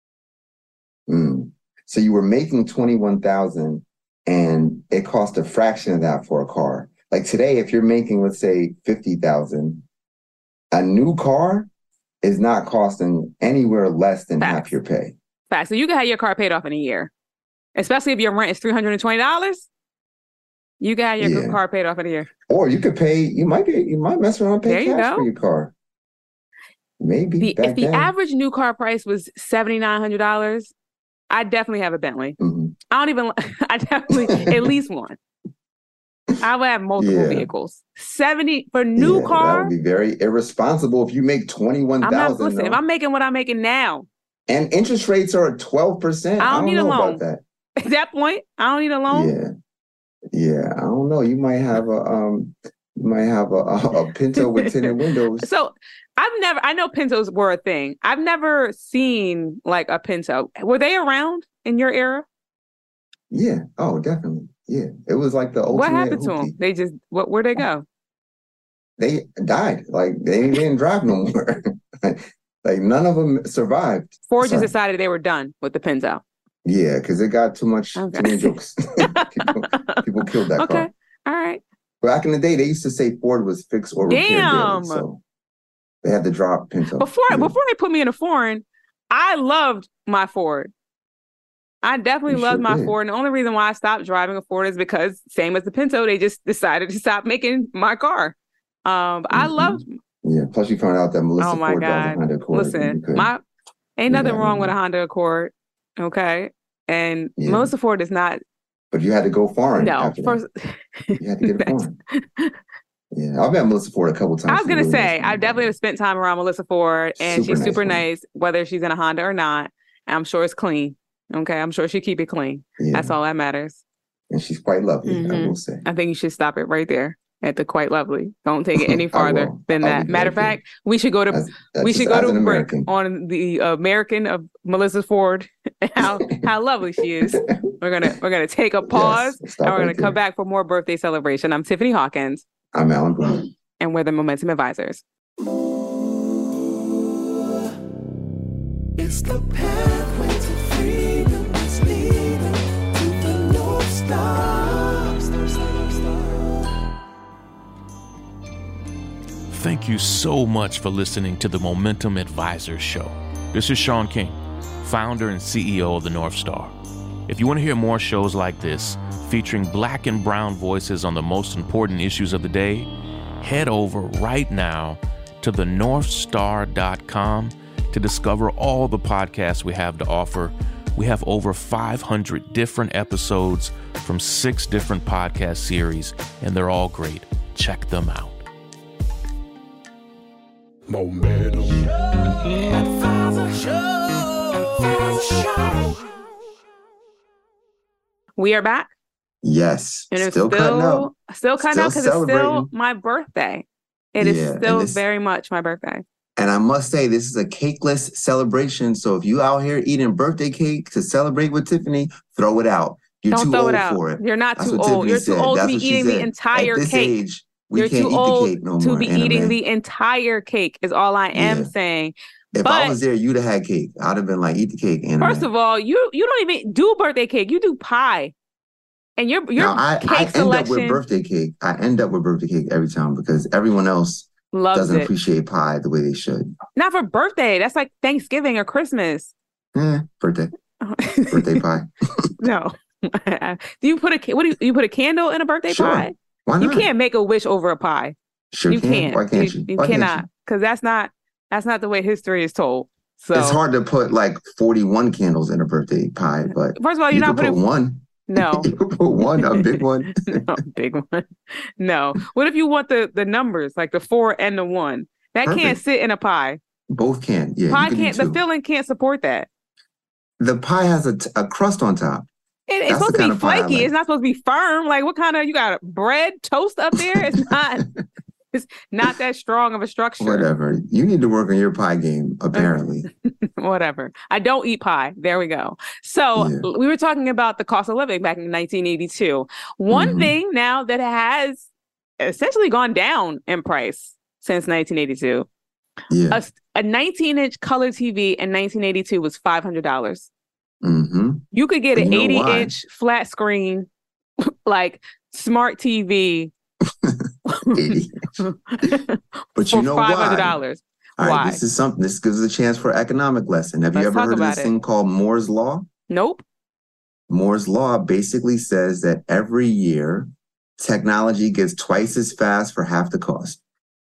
So you were making $21,000, and it cost a fraction of that for a car. Like today, if you're making, let's say, $50,000, a new car is not costing anywhere less than half your pay. Fact. So you can have your car paid off in a year. Especially if your rent is $320, you got your car paid off in a year. Or you could pay. You might mess around and pay cash for your car. Maybe if the average new car price was $7,900, I'd definitely have a Bentley. I definitely at least one. I would have multiple vehicles. 70 for new car. That would be very irresponsible if you make $21,000. Listen, if I'm making what I'm making now, and interest rates are at 12%, I don't need a loan. About that. At that point, I don't need a loan. Yeah. I don't know. You might have a Pinto with tinted windows. So I know Pintos were a thing. I've never seen like a Pinto. Were they around in your era? Yeah. Oh, definitely. Yeah. It was like the ultimate. What happened to them? They just where'd they go? They died. Like they didn't drive no more. Like none of them survived. Ford just decided they were done with the Pinto. Yeah, because it got too many jokes. people killed that car. All right. Back in the day, they used to say Ford was fix or repair daily, so they had to drop Pinto. Before they put me in a foreign, I loved my Ford. I definitely loved my Ford. And the only reason why I stopped driving a Ford is because, same as the Pinto, they just decided to stop making my car. I loved. Yeah. Plus, you found out that Melissa Ford drives a Honda Accord. Listen, ain't nothing wrong with a Honda Accord. Okay. And Melissa Ford is not. But you had to go foreign. No, first you had to get it foreign. Yeah, I've met Melissa Ford a couple times. I was gonna say I definitely have spent time around Melissa Ford, and she's super nice, whether she's in a Honda or not. And I'm sure it's clean. Okay, I'm sure she keep it clean. Yeah. That's all that matters. And she's quite lovely. I will say. I think you should stop it right there at the quite lovely. Don't take it any farther than that. Matter of fact, we should go to break on the American of Melissa Ford. How lovely she is. We're gonna take a pause, and we're gonna come back for more birthday celebration. I'm Tiffany Hawkins. I'm Alan Brown. And we're the Momentum Advisors. It's the pathway to freedom that's leading to the North Star. Thank you so much for listening to the Momentum Advisors Show. This is Sean King, founder and CEO of the North Star. If you want to hear more shows like this, featuring Black and brown voices on the most important issues of the day, head over right now to thenorthstar.com to discover all the podcasts we have to offer. We have over 500 different episodes from 6 different podcast series, and they're all great. Check them out. Momentum. We are back. Yes. And it's still cutting out because it's still my birthday. It is still very much my birthday. And I must say, this is a cakeless celebration. So if you out here eating birthday cake to celebrate with Tiffany, throw it out. Don't throw it out. For it. You're not too old. You're too old to be eating the entire cake. At this age, we can't eat the cake no more. To be eating the entire cake is all I am saying. If I was there, you'd have had cake. I'd have been like, eat the cake. First of all, you don't even do birthday cake. You do pie. And your cake selection. I end up with birthday cake. I end up with birthday cake every time because everyone else doesn't appreciate pie the way they should. Not for birthday. That's like Thanksgiving or Christmas. Birthday. Birthday pie. No. Do you put you put a candle in a birthday pie? Why not? You can't make a wish over a pie. Sure you can't. Why can't you? You cannot, because that's not the way history is told. So it's hard to put like 41 candles in a birthday pie, but first of all, you're not putting one. No. You could put one, a big one. No, big one. No. What if you want the numbers, like the 4 and the 1? That can't sit in a pie. Both can. Yeah. Pie can't. The filling can't support that. The pie has a crust on top. It's supposed to be flaky. Like. It's not supposed to be firm. Like what kind of you got bread toast up there? It's not. It's not that strong of a structure. Whatever. You need to work on your pie game, apparently. Whatever. I don't eat pie. There we go. So we were talking about the cost of living back in 1982. One thing now that has essentially gone down in price since 1982. Yeah. A 19-inch color TV in 1982 was $500. You could get an 80-inch flat screen, like smart TV. 80. But you know $500. All right, this is something. This gives a chance for an economic lesson. Have you ever heard of this thing called Moore's Law? Nope. Moore's Law basically says that every year, technology gets twice as fast for half the cost.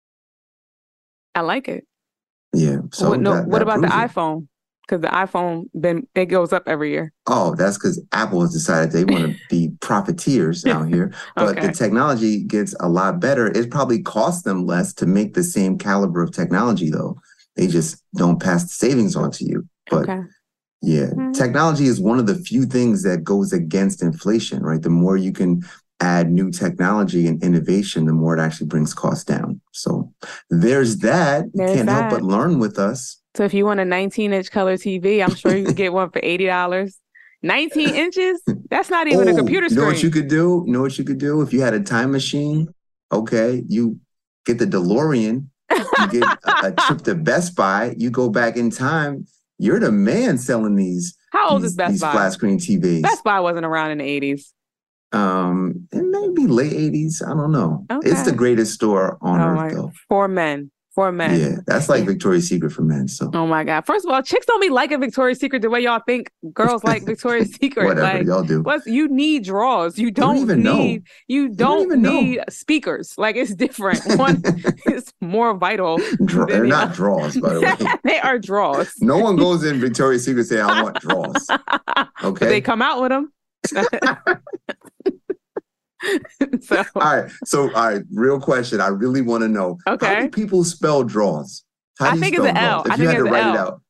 I like it. Yeah. So what about the iPhone? Because the iPhone, it goes up every year. Oh, that's because Apple has decided they want to be profiteers out here. But the technology gets a lot better. It probably costs them less to make the same caliber of technology, though. They just don't pass the savings on to you. But technology is one of the few things that goes against inflation, right? The more you can add new technology and innovation, the more it actually brings costs down. So there's that. You can't help but learn with us. So if you want a 19-inch color TV, I'm sure you can get one for $80. 19 inches? That's not even a computer screen. You know what you could do? You know what you could do? If you had a time machine, you get the DeLorean, you get a trip to Best Buy, you go back in time, you're the man selling these. How old is Best Buy? Flat screen TVs. Best Buy wasn't around in the 80s. It may be late 80s. I don't know. It's the greatest store on earth, though. For men. Yeah, that's like Victoria's Secret for men. So. Oh my God! First of all, chicks don't be liking Victoria's Secret the way y'all think girls like Victoria's Secret. Whatever y'all do. You need drawers. You don't need speakers. Like, it's different. One is more vital. They're not drawers, by the way. They are drawers. No one goes in Victoria's Secret saying, "I want drawers." Okay, but they come out with them. All right. Real question. I really want to know. Okay. How do people spell draws? I think it's an L. If you had to write it out.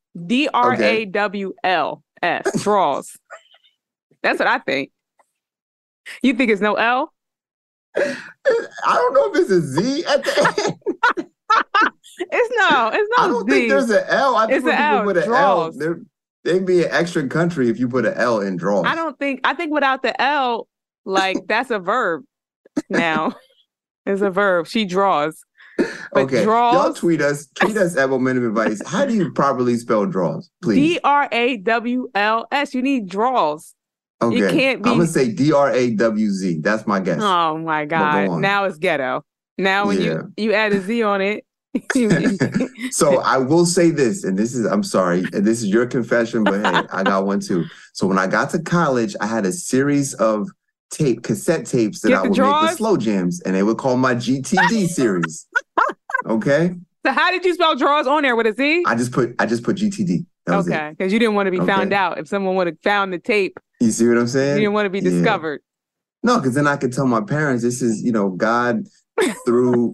DRAWS. Draws. That's what I think. You think it's no L? I don't know if it's a Z at the end. It's no I don't Z. think there's an L. I think it's an L. Put an draws. L, they'd be an extra country if you put an L in draws. I think without the L, like, that's a verb now. It's a verb. She draws. But draws, y'all tweet us at Momentum Advice. How do you properly spell draws, please? DRAWLS. You need draws. Okay. You can't be. I'm gonna say DRAWZ. That's my guess. Oh my God. Now it's ghetto. Now when you add a Z on it. So I will say this, and I'm sorry, and this is your confession, but hey, I got one too. So when I got to college, I had a series of cassette tapes that I would make with slow jams, and they would call my GTD series. Okay. So how did you spell draws on there with a Z? I just put GTD. Okay, because you didn't want to be found out. If someone would have found the tape, you see what I'm saying? You didn't want to be discovered. No, because then I could tell my parents this is, God through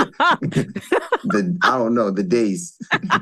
the days.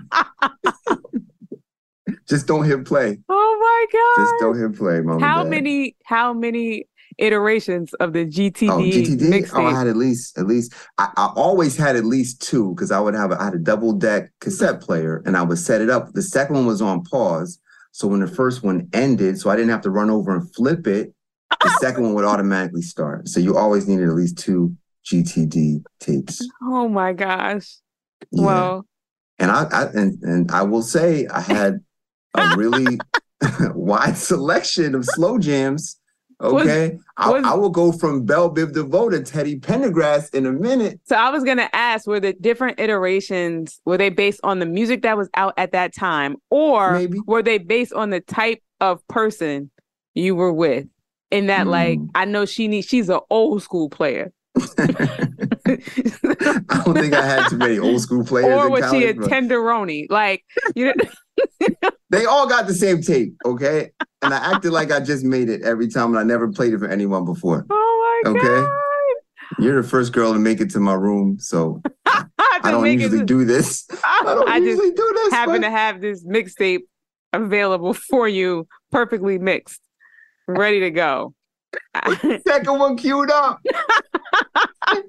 Just don't hit play. Oh my God! Just don't hit play, Mom. How many iterations of the GTD mixtape? I had at least. I always had at least two because I had a double deck cassette player and I would set it up. The second one was on pause, so when the first one ended, so I didn't have to run over and flip it. The second one would automatically start. So you always needed at least two GTD tapes. Oh my gosh! Yeah. Well, and I will say I had a really wide selection of slow jams. Okay, I will go from Belle Biv DeVoe to Teddy Pendergrass in a minute. So I was gonna ask, were the different iterations, were they based on the music that was out at that time, or were they based on the type of person you were with? In that, like, I know she's an old school player. I don't think I had too many old school players. Or was she a tenderoni? Like, they all got the same tape, okay? And I acted like I just made it every time, and I never played it for anyone before. Oh my God! You're the first girl to make it to my room, so I don't usually do this. I just happen to have this mixtape available for you, perfectly mixed, ready to go. Second one queued up.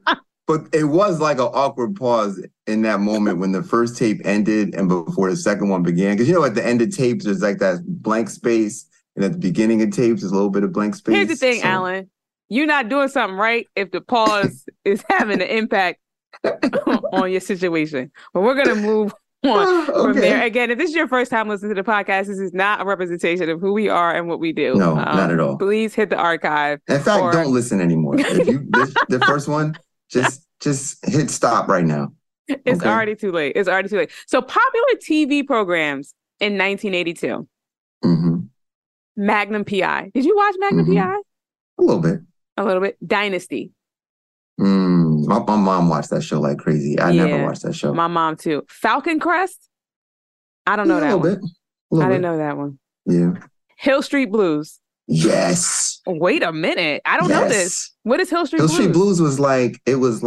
But it was like an awkward pause in that moment when the first tape ended and before the second one began. Because at the end of tapes, there's like that blank space. And at the beginning of tapes, there's a little bit of blank space. Here's the thing, Alan. You're not doing something right if the pause is having an impact on your situation. But we're going to move on from there. Again, if this is your first time listening to the podcast, this is not a representation of who we are and what we do. No, not at all. Please hit the archive. In fact, don't listen anymore. If you the first one, just hit stop right now. It's already too late. It's already too late. So popular TV programs in 1982. Mm-hmm. Magnum PI. Did you watch Magnum PI? A little bit. A little bit. Dynasty. My mom watched that show like crazy. I never watched that show. My mom too. Falcon Crest. I don't know that one. I didn't know that one. Yeah. Hill Street Blues. Yes. Wait a minute. I don't know this. What is Hill Street Blues? Hill Street Blues was like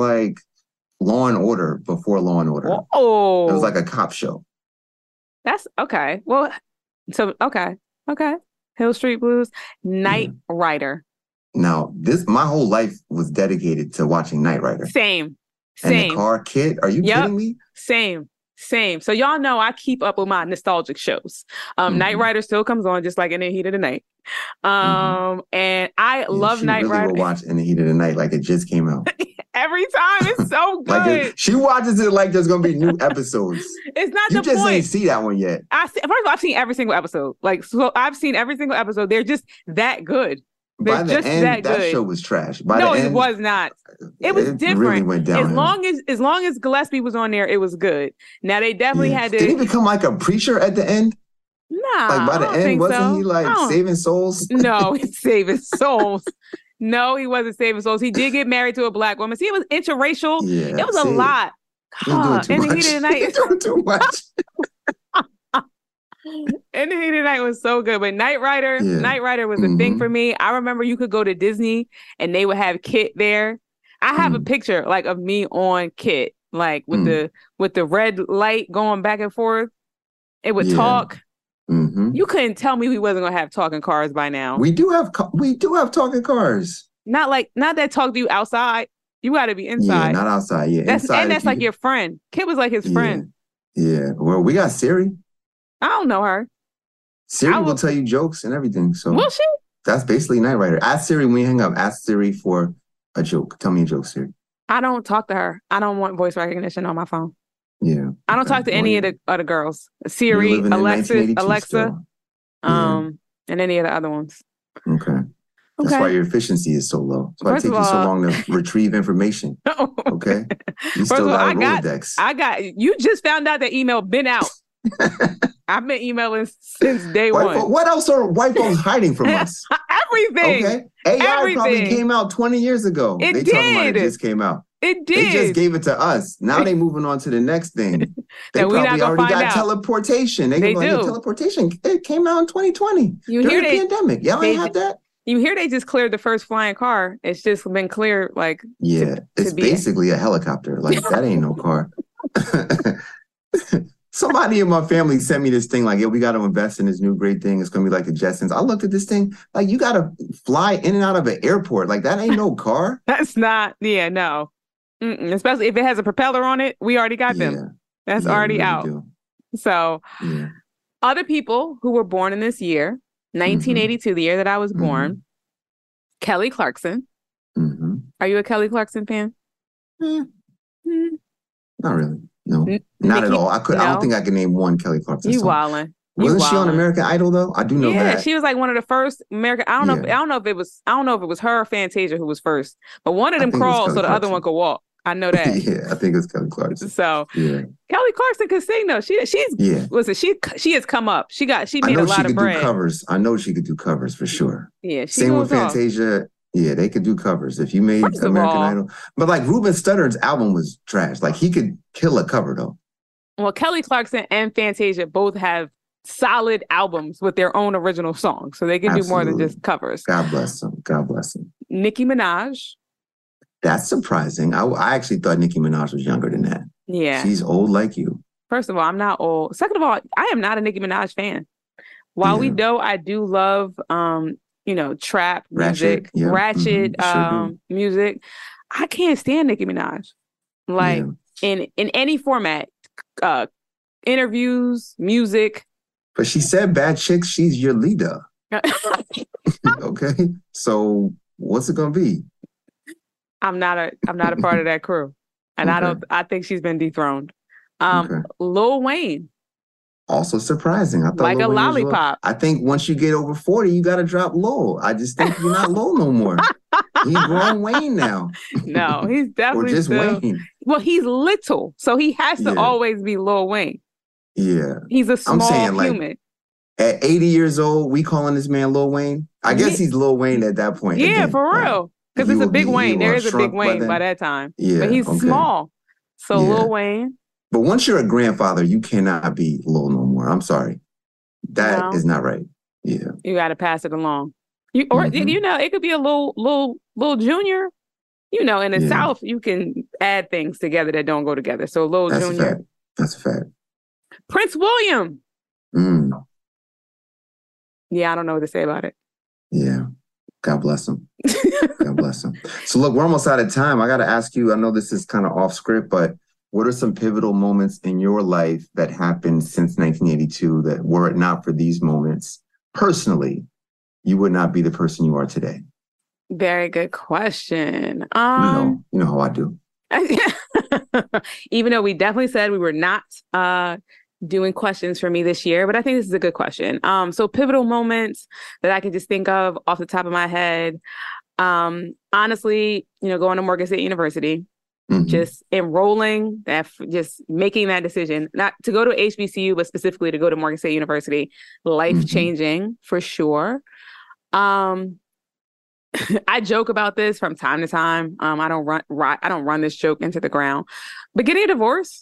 Law and Order before Law and Order. Oh. It was like a cop show. That's okay. Well, so okay. Hill Street Blues. Knight Rider. Now, my whole life was dedicated to watching Knight Rider. Same. And the car Kid. Are you kidding me? Same. So y'all know I keep up with my nostalgic shows. Knight Rider still comes on just like In the Heat of the Night. And I love Knight Rider. Will watch In the Heat of the Night like it just came out. Every time. It's so good. She watches it like there's going to be new episodes. It's not the point. You just ain't see that one yet. First of all, I've seen every single episode. I've seen every single episode. They're just that good. By the end, that show was trash. It was not. It was different. Really went down. As long as Gillespie was on there, it was good. Now they definitely had to. Did he become like a preacher at the end? Nah. Like by the end, wasn't he like saving souls? No, he's saving souls. No, he wasn't saving souls. He did get married to a black woman. See, it was interracial. Yeah, it was a lot. In the Heat of the Night. Doing too much. In the Heat of the Night was so good, but Knight Rider was a thing for me. I remember you could go to Disney and they would have Kit there. I have a picture like of me on Kit, like with the red light going back and forth. It would talk. You couldn't tell me we wasn't gonna have talking cars by now. We do have talking cars. Not that talk to you outside. You got to be inside. Yeah, not outside. Yeah, that's like your friend. Kit was like his friend. Yeah. Well, we got Siri. I don't know her. Siri will tell you jokes and everything. So will she? That's basically Knight Rider. Ask Siri when you hang up. Ask Siri for a joke. Tell me a joke, Siri. I don't talk to her. I don't want voice recognition on my phone. Yeah. I don't talk to any of the other girls. Siri, Alexa, and any of the other ones. Okay. That's why your efficiency is so low. That's why it takes you so long to retrieve information. Okay. You still got a Rolodex. You just found out that email been out. I've been emailing since day one. What else are white folks hiding from us? Everything. Okay. AI probably came out 20 years ago. They talking about it just came out. It did. They just gave it to us. Now they moving on to the next thing. They probably already got teleportation. They do. Teleportation. It came out in 2020 during the pandemic. Y'all ain't have that? You hear they just cleared the first flying car. It's just been cleared it's basically a helicopter. Like that ain't no car. Somebody in my family sent me this thing like, we got to invest in this new great thing. It's going to be like the Jetsons. I looked at this thing like you got to fly in and out of an airport. Like that ain't no car. That's not. Yeah, no. Especially if it has a propeller on it. We already got them. That's already out. Do. So other people who were born in this year, 1982, the year that I was born, Kelly Clarkson. Are you a Kelly Clarkson fan? Not really. No, not at all. I don't think I can name one Kelly Clarkson song. Wildin'. Wasn't she on American Idol though? I do know that. Yeah, she was like one of the first American. I don't know if it was her or Fantasia who was first, but one of them crawled so the other one could walk. I know that. Yeah, I think it's Kelly Clarkson. So Kelly Clarkson could sing though. She has come up. She made a lot of bread. Do covers. I know she could do covers for sure. Yeah, same with Fantasia. Yeah, they could do covers. If you made American Idol. But like Ruben Studdard's album was trash. Like he could kill a cover though. Well, Kelly Clarkson and Fantasia both have solid albums with their own original songs. So they can do more than just covers. God bless them. God bless them. Nicki Minaj. That's surprising. I actually thought Nicki Minaj was younger than that. Yeah. She's old like you. First of all, I'm not old. Second of all, I am not a Nicki Minaj fan. While we know I do love trap music, ratchet music. I can't stand Nicki Minaj. Like in any format, interviews, music. But she said, "Bad chicks, she's your leader." Okay, so what's it gonna be? I'm not a part of that crew, and Okay. I think she's been dethroned. Okay. Lil Wayne, Also surprising. I thought like a Lil Wayne was low. lollipop. I think once you get over 40, you got to drop low. I just think you're not low no more. He's grown Wayne now. No, he's Or definitely just still. Wayne. Well, he's little, so he has to Yeah. always be Lil Wayne. Yeah. He's a I'm small saying, like, human. At 80 years old, we calling this man Lil Wayne? I guess he's Lil Wayne at that point. Yeah, again, for right? real. Because He it's a will big be- he Wayne. will There have is a big shrunk by Wayne then. by that time. Yeah, But he's okay. small. So Yeah. Lil Wayne. But once you're a grandfather, you cannot be Lil no more. I'm sorry. That is No. not right. Yeah. You got to pass it along. Or Mhm. you know, it could be a little junior. You know, in the Yeah. South, you can add things together that don't go together. So Lil That's a Junior, fact. That's a fact. Prince William. Mm. Yeah, I don't know what to say about it. Yeah. God bless him. God bless him. So look, we're almost out of time. I got to ask you, I know this is kind of off script, but what are some pivotal moments in your life that happened since 1982 that were it not for these moments, personally, you would not be the person you are today? Very good question. You know how I do. Even though we definitely said we were not doing questions for me this year, but I think this is a good question. So pivotal moments that I can just think of off the top of my head. Honestly, you know, going to Morgan State University, just enrolling, just making that decision, not to go to HBCU, but specifically to go to Morgan State University, life-changing for sure. I joke about this from time to time. I don't run this joke into the ground, but getting a divorce,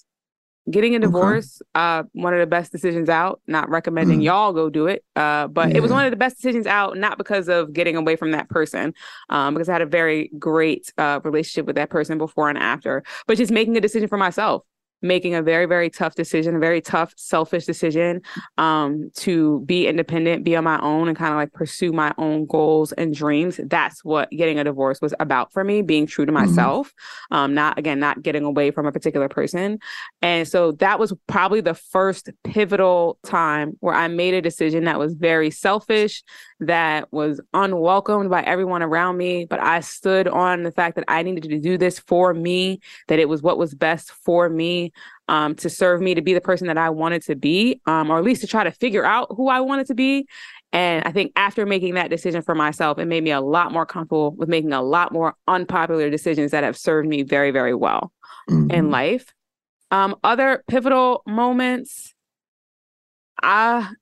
one of the best decisions out. Not recommending y'all go do it, but it was one of the best decisions out, not because of getting away from that person, because I had a very great relationship with that person before and after, but just making a decision for myself. Making a very, very tough decision, a very tough, selfish decision to be independent, be on my own, and kind of like pursue my own goals and dreams. That's what getting a divorce was about for me, being true to myself, not getting away from a particular person. And so that was probably the first pivotal time where I made a decision that was very selfish, that was unwelcomed by everyone around me. But I stood on the fact that I needed to do this for me, that it was what was best for me, to serve me, to be the person that I wanted to be, or at least to try to figure out who I wanted to be. And I think after making that decision for myself, it made me a lot more comfortable with making a lot more unpopular decisions that have served me very, very well in life. Other pivotal moments, buying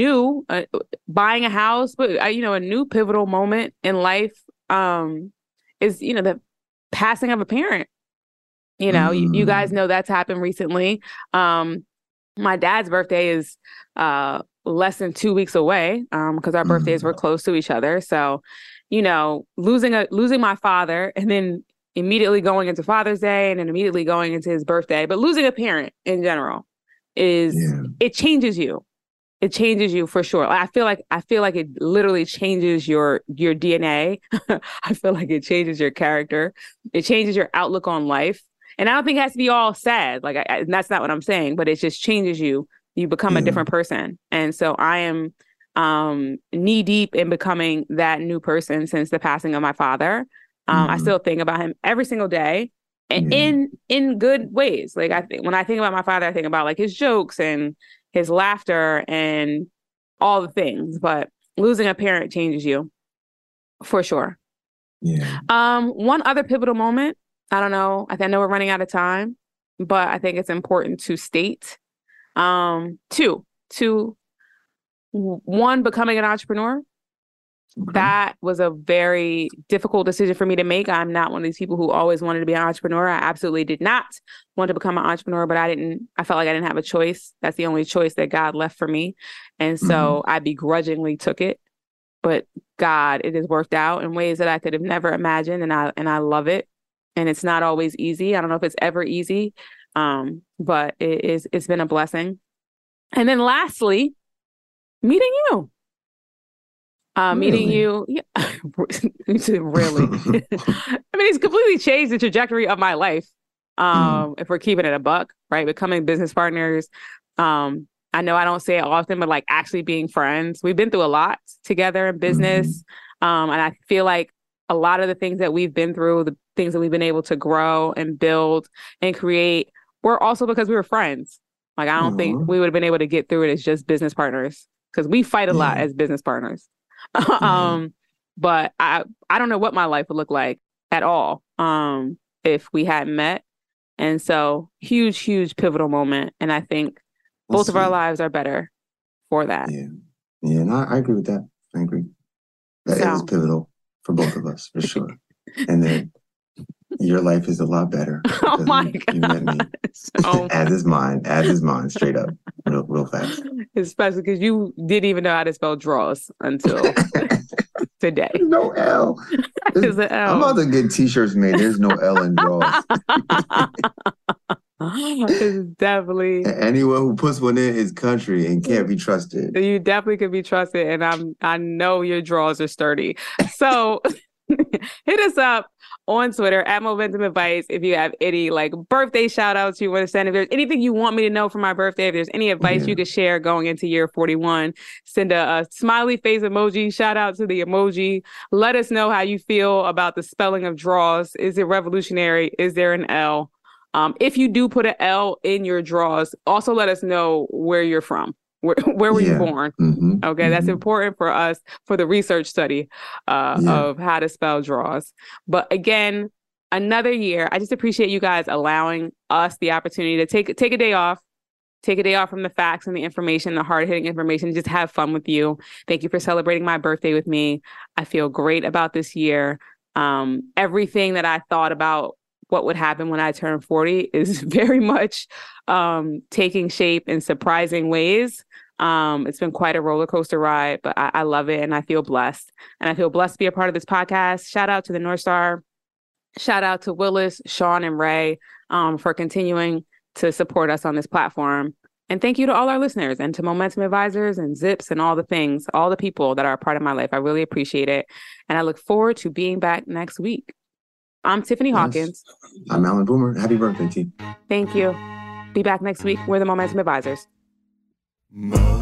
a house, but a new pivotal moment in life is, the passing of a parent. You guys know that's happened recently. My dad's birthday is less than 2 weeks away because our birthdays were close to each other. So, losing my father and then immediately going into Father's Day and then immediately going into his birthday, but losing a parent in general it changes you. It changes you for sure. I feel like it literally changes your DNA. I feel like it changes your character. It changes your outlook on life. And I don't think it has to be all sad. Like that's not what I'm saying, but it just changes you. You become a different person. And so I am knee deep in becoming that new person since the passing of my father. I still think about him every single day, and in good ways. Like when I think about my father, I think about like his jokes and his laughter and all the things. But losing a parent changes you for sure. Yeah. One other pivotal moment. I don't know. I know we're running out of time, but I think it's important to state one, becoming an entrepreneur. That was a very difficult decision for me to make. I'm not one of these people who always wanted to be an entrepreneur. I absolutely did not want to become an entrepreneur, but I felt like I didn't have a choice. That's the only choice that God left for me. And so I begrudgingly took it. But God, it has worked out in ways that I could have never imagined. And I love it. And it's not always easy. I don't know if it's ever easy, but it's been a blessing. And then lastly, meeting you. Meeting Really? you, yeah, really. I mean, it's completely changed the trajectory of my life. If we're keeping it a buck, right? Becoming business partners. I know I don't say it often, but like actually being friends. We've been through a lot together in business. And I feel like a lot of the things that we've been through, the things that we've been able to grow and build and create, were also because we were friends. Like, I don't think we would have been able to get through it as just business partners because we fight a lot Yeah. as business partners. Yeah. But I don't know what my life would look like at all if we hadn't met. And so huge pivotal moment. And I think both of our sweet. lives are better for that. Yeah. Yeah, no, I agree with that. I agree. That is So- pivotal for both of us, for sure. And then your life is a lot better. Oh because my you met me. Oh As is mine, straight up, real fast. Especially because you didn't even know how to spell draws until today. There's no L. There's an L. I'm about to get t-shirts made. There's no L in draws. It's definitely. Anyone who puts one in is country and can't be trusted. You definitely could be trusted, and I know your draws are sturdy. So hit us up on Twitter at Momentum Advice if you have any like birthday shout outs you want to send. If there's anything you want me to know for my birthday, if there's any advice you could share going into year 41, send a smiley face emoji, shout out to the emoji. Let us know how you feel about the spelling of draws. Is it revolutionary? Is there an L? If you do put an L in your draws, also let us know where you're from. Where were you born? Okay, that's important for us for the research study of how to spell draws. But again, another year. I just appreciate you guys allowing us the opportunity to take a day off. Take a day off from the facts and the information, the hard-hitting information, just have fun with you. Thank you for celebrating my birthday with me. I feel great about this year. Everything that I thought about what would happen when I turn 40 is very much taking shape in surprising ways. It's been quite a roller coaster ride, but I love it and I feel blessed. And I feel blessed to be a part of this podcast. Shout out to the North Star. Shout out to Willis, Sean, and Ray for continuing to support us on this platform. And thank you to all our listeners and to Momentum Advisors and Zips and all the things, all the people that are a part of my life. I really appreciate it. And I look forward to being back next week. I'm Tiffany Hawkins. I'm Alan Boomer. Happy birthday, T. Thank you. Be back next week. We're the Momentum Advisors. Momentum.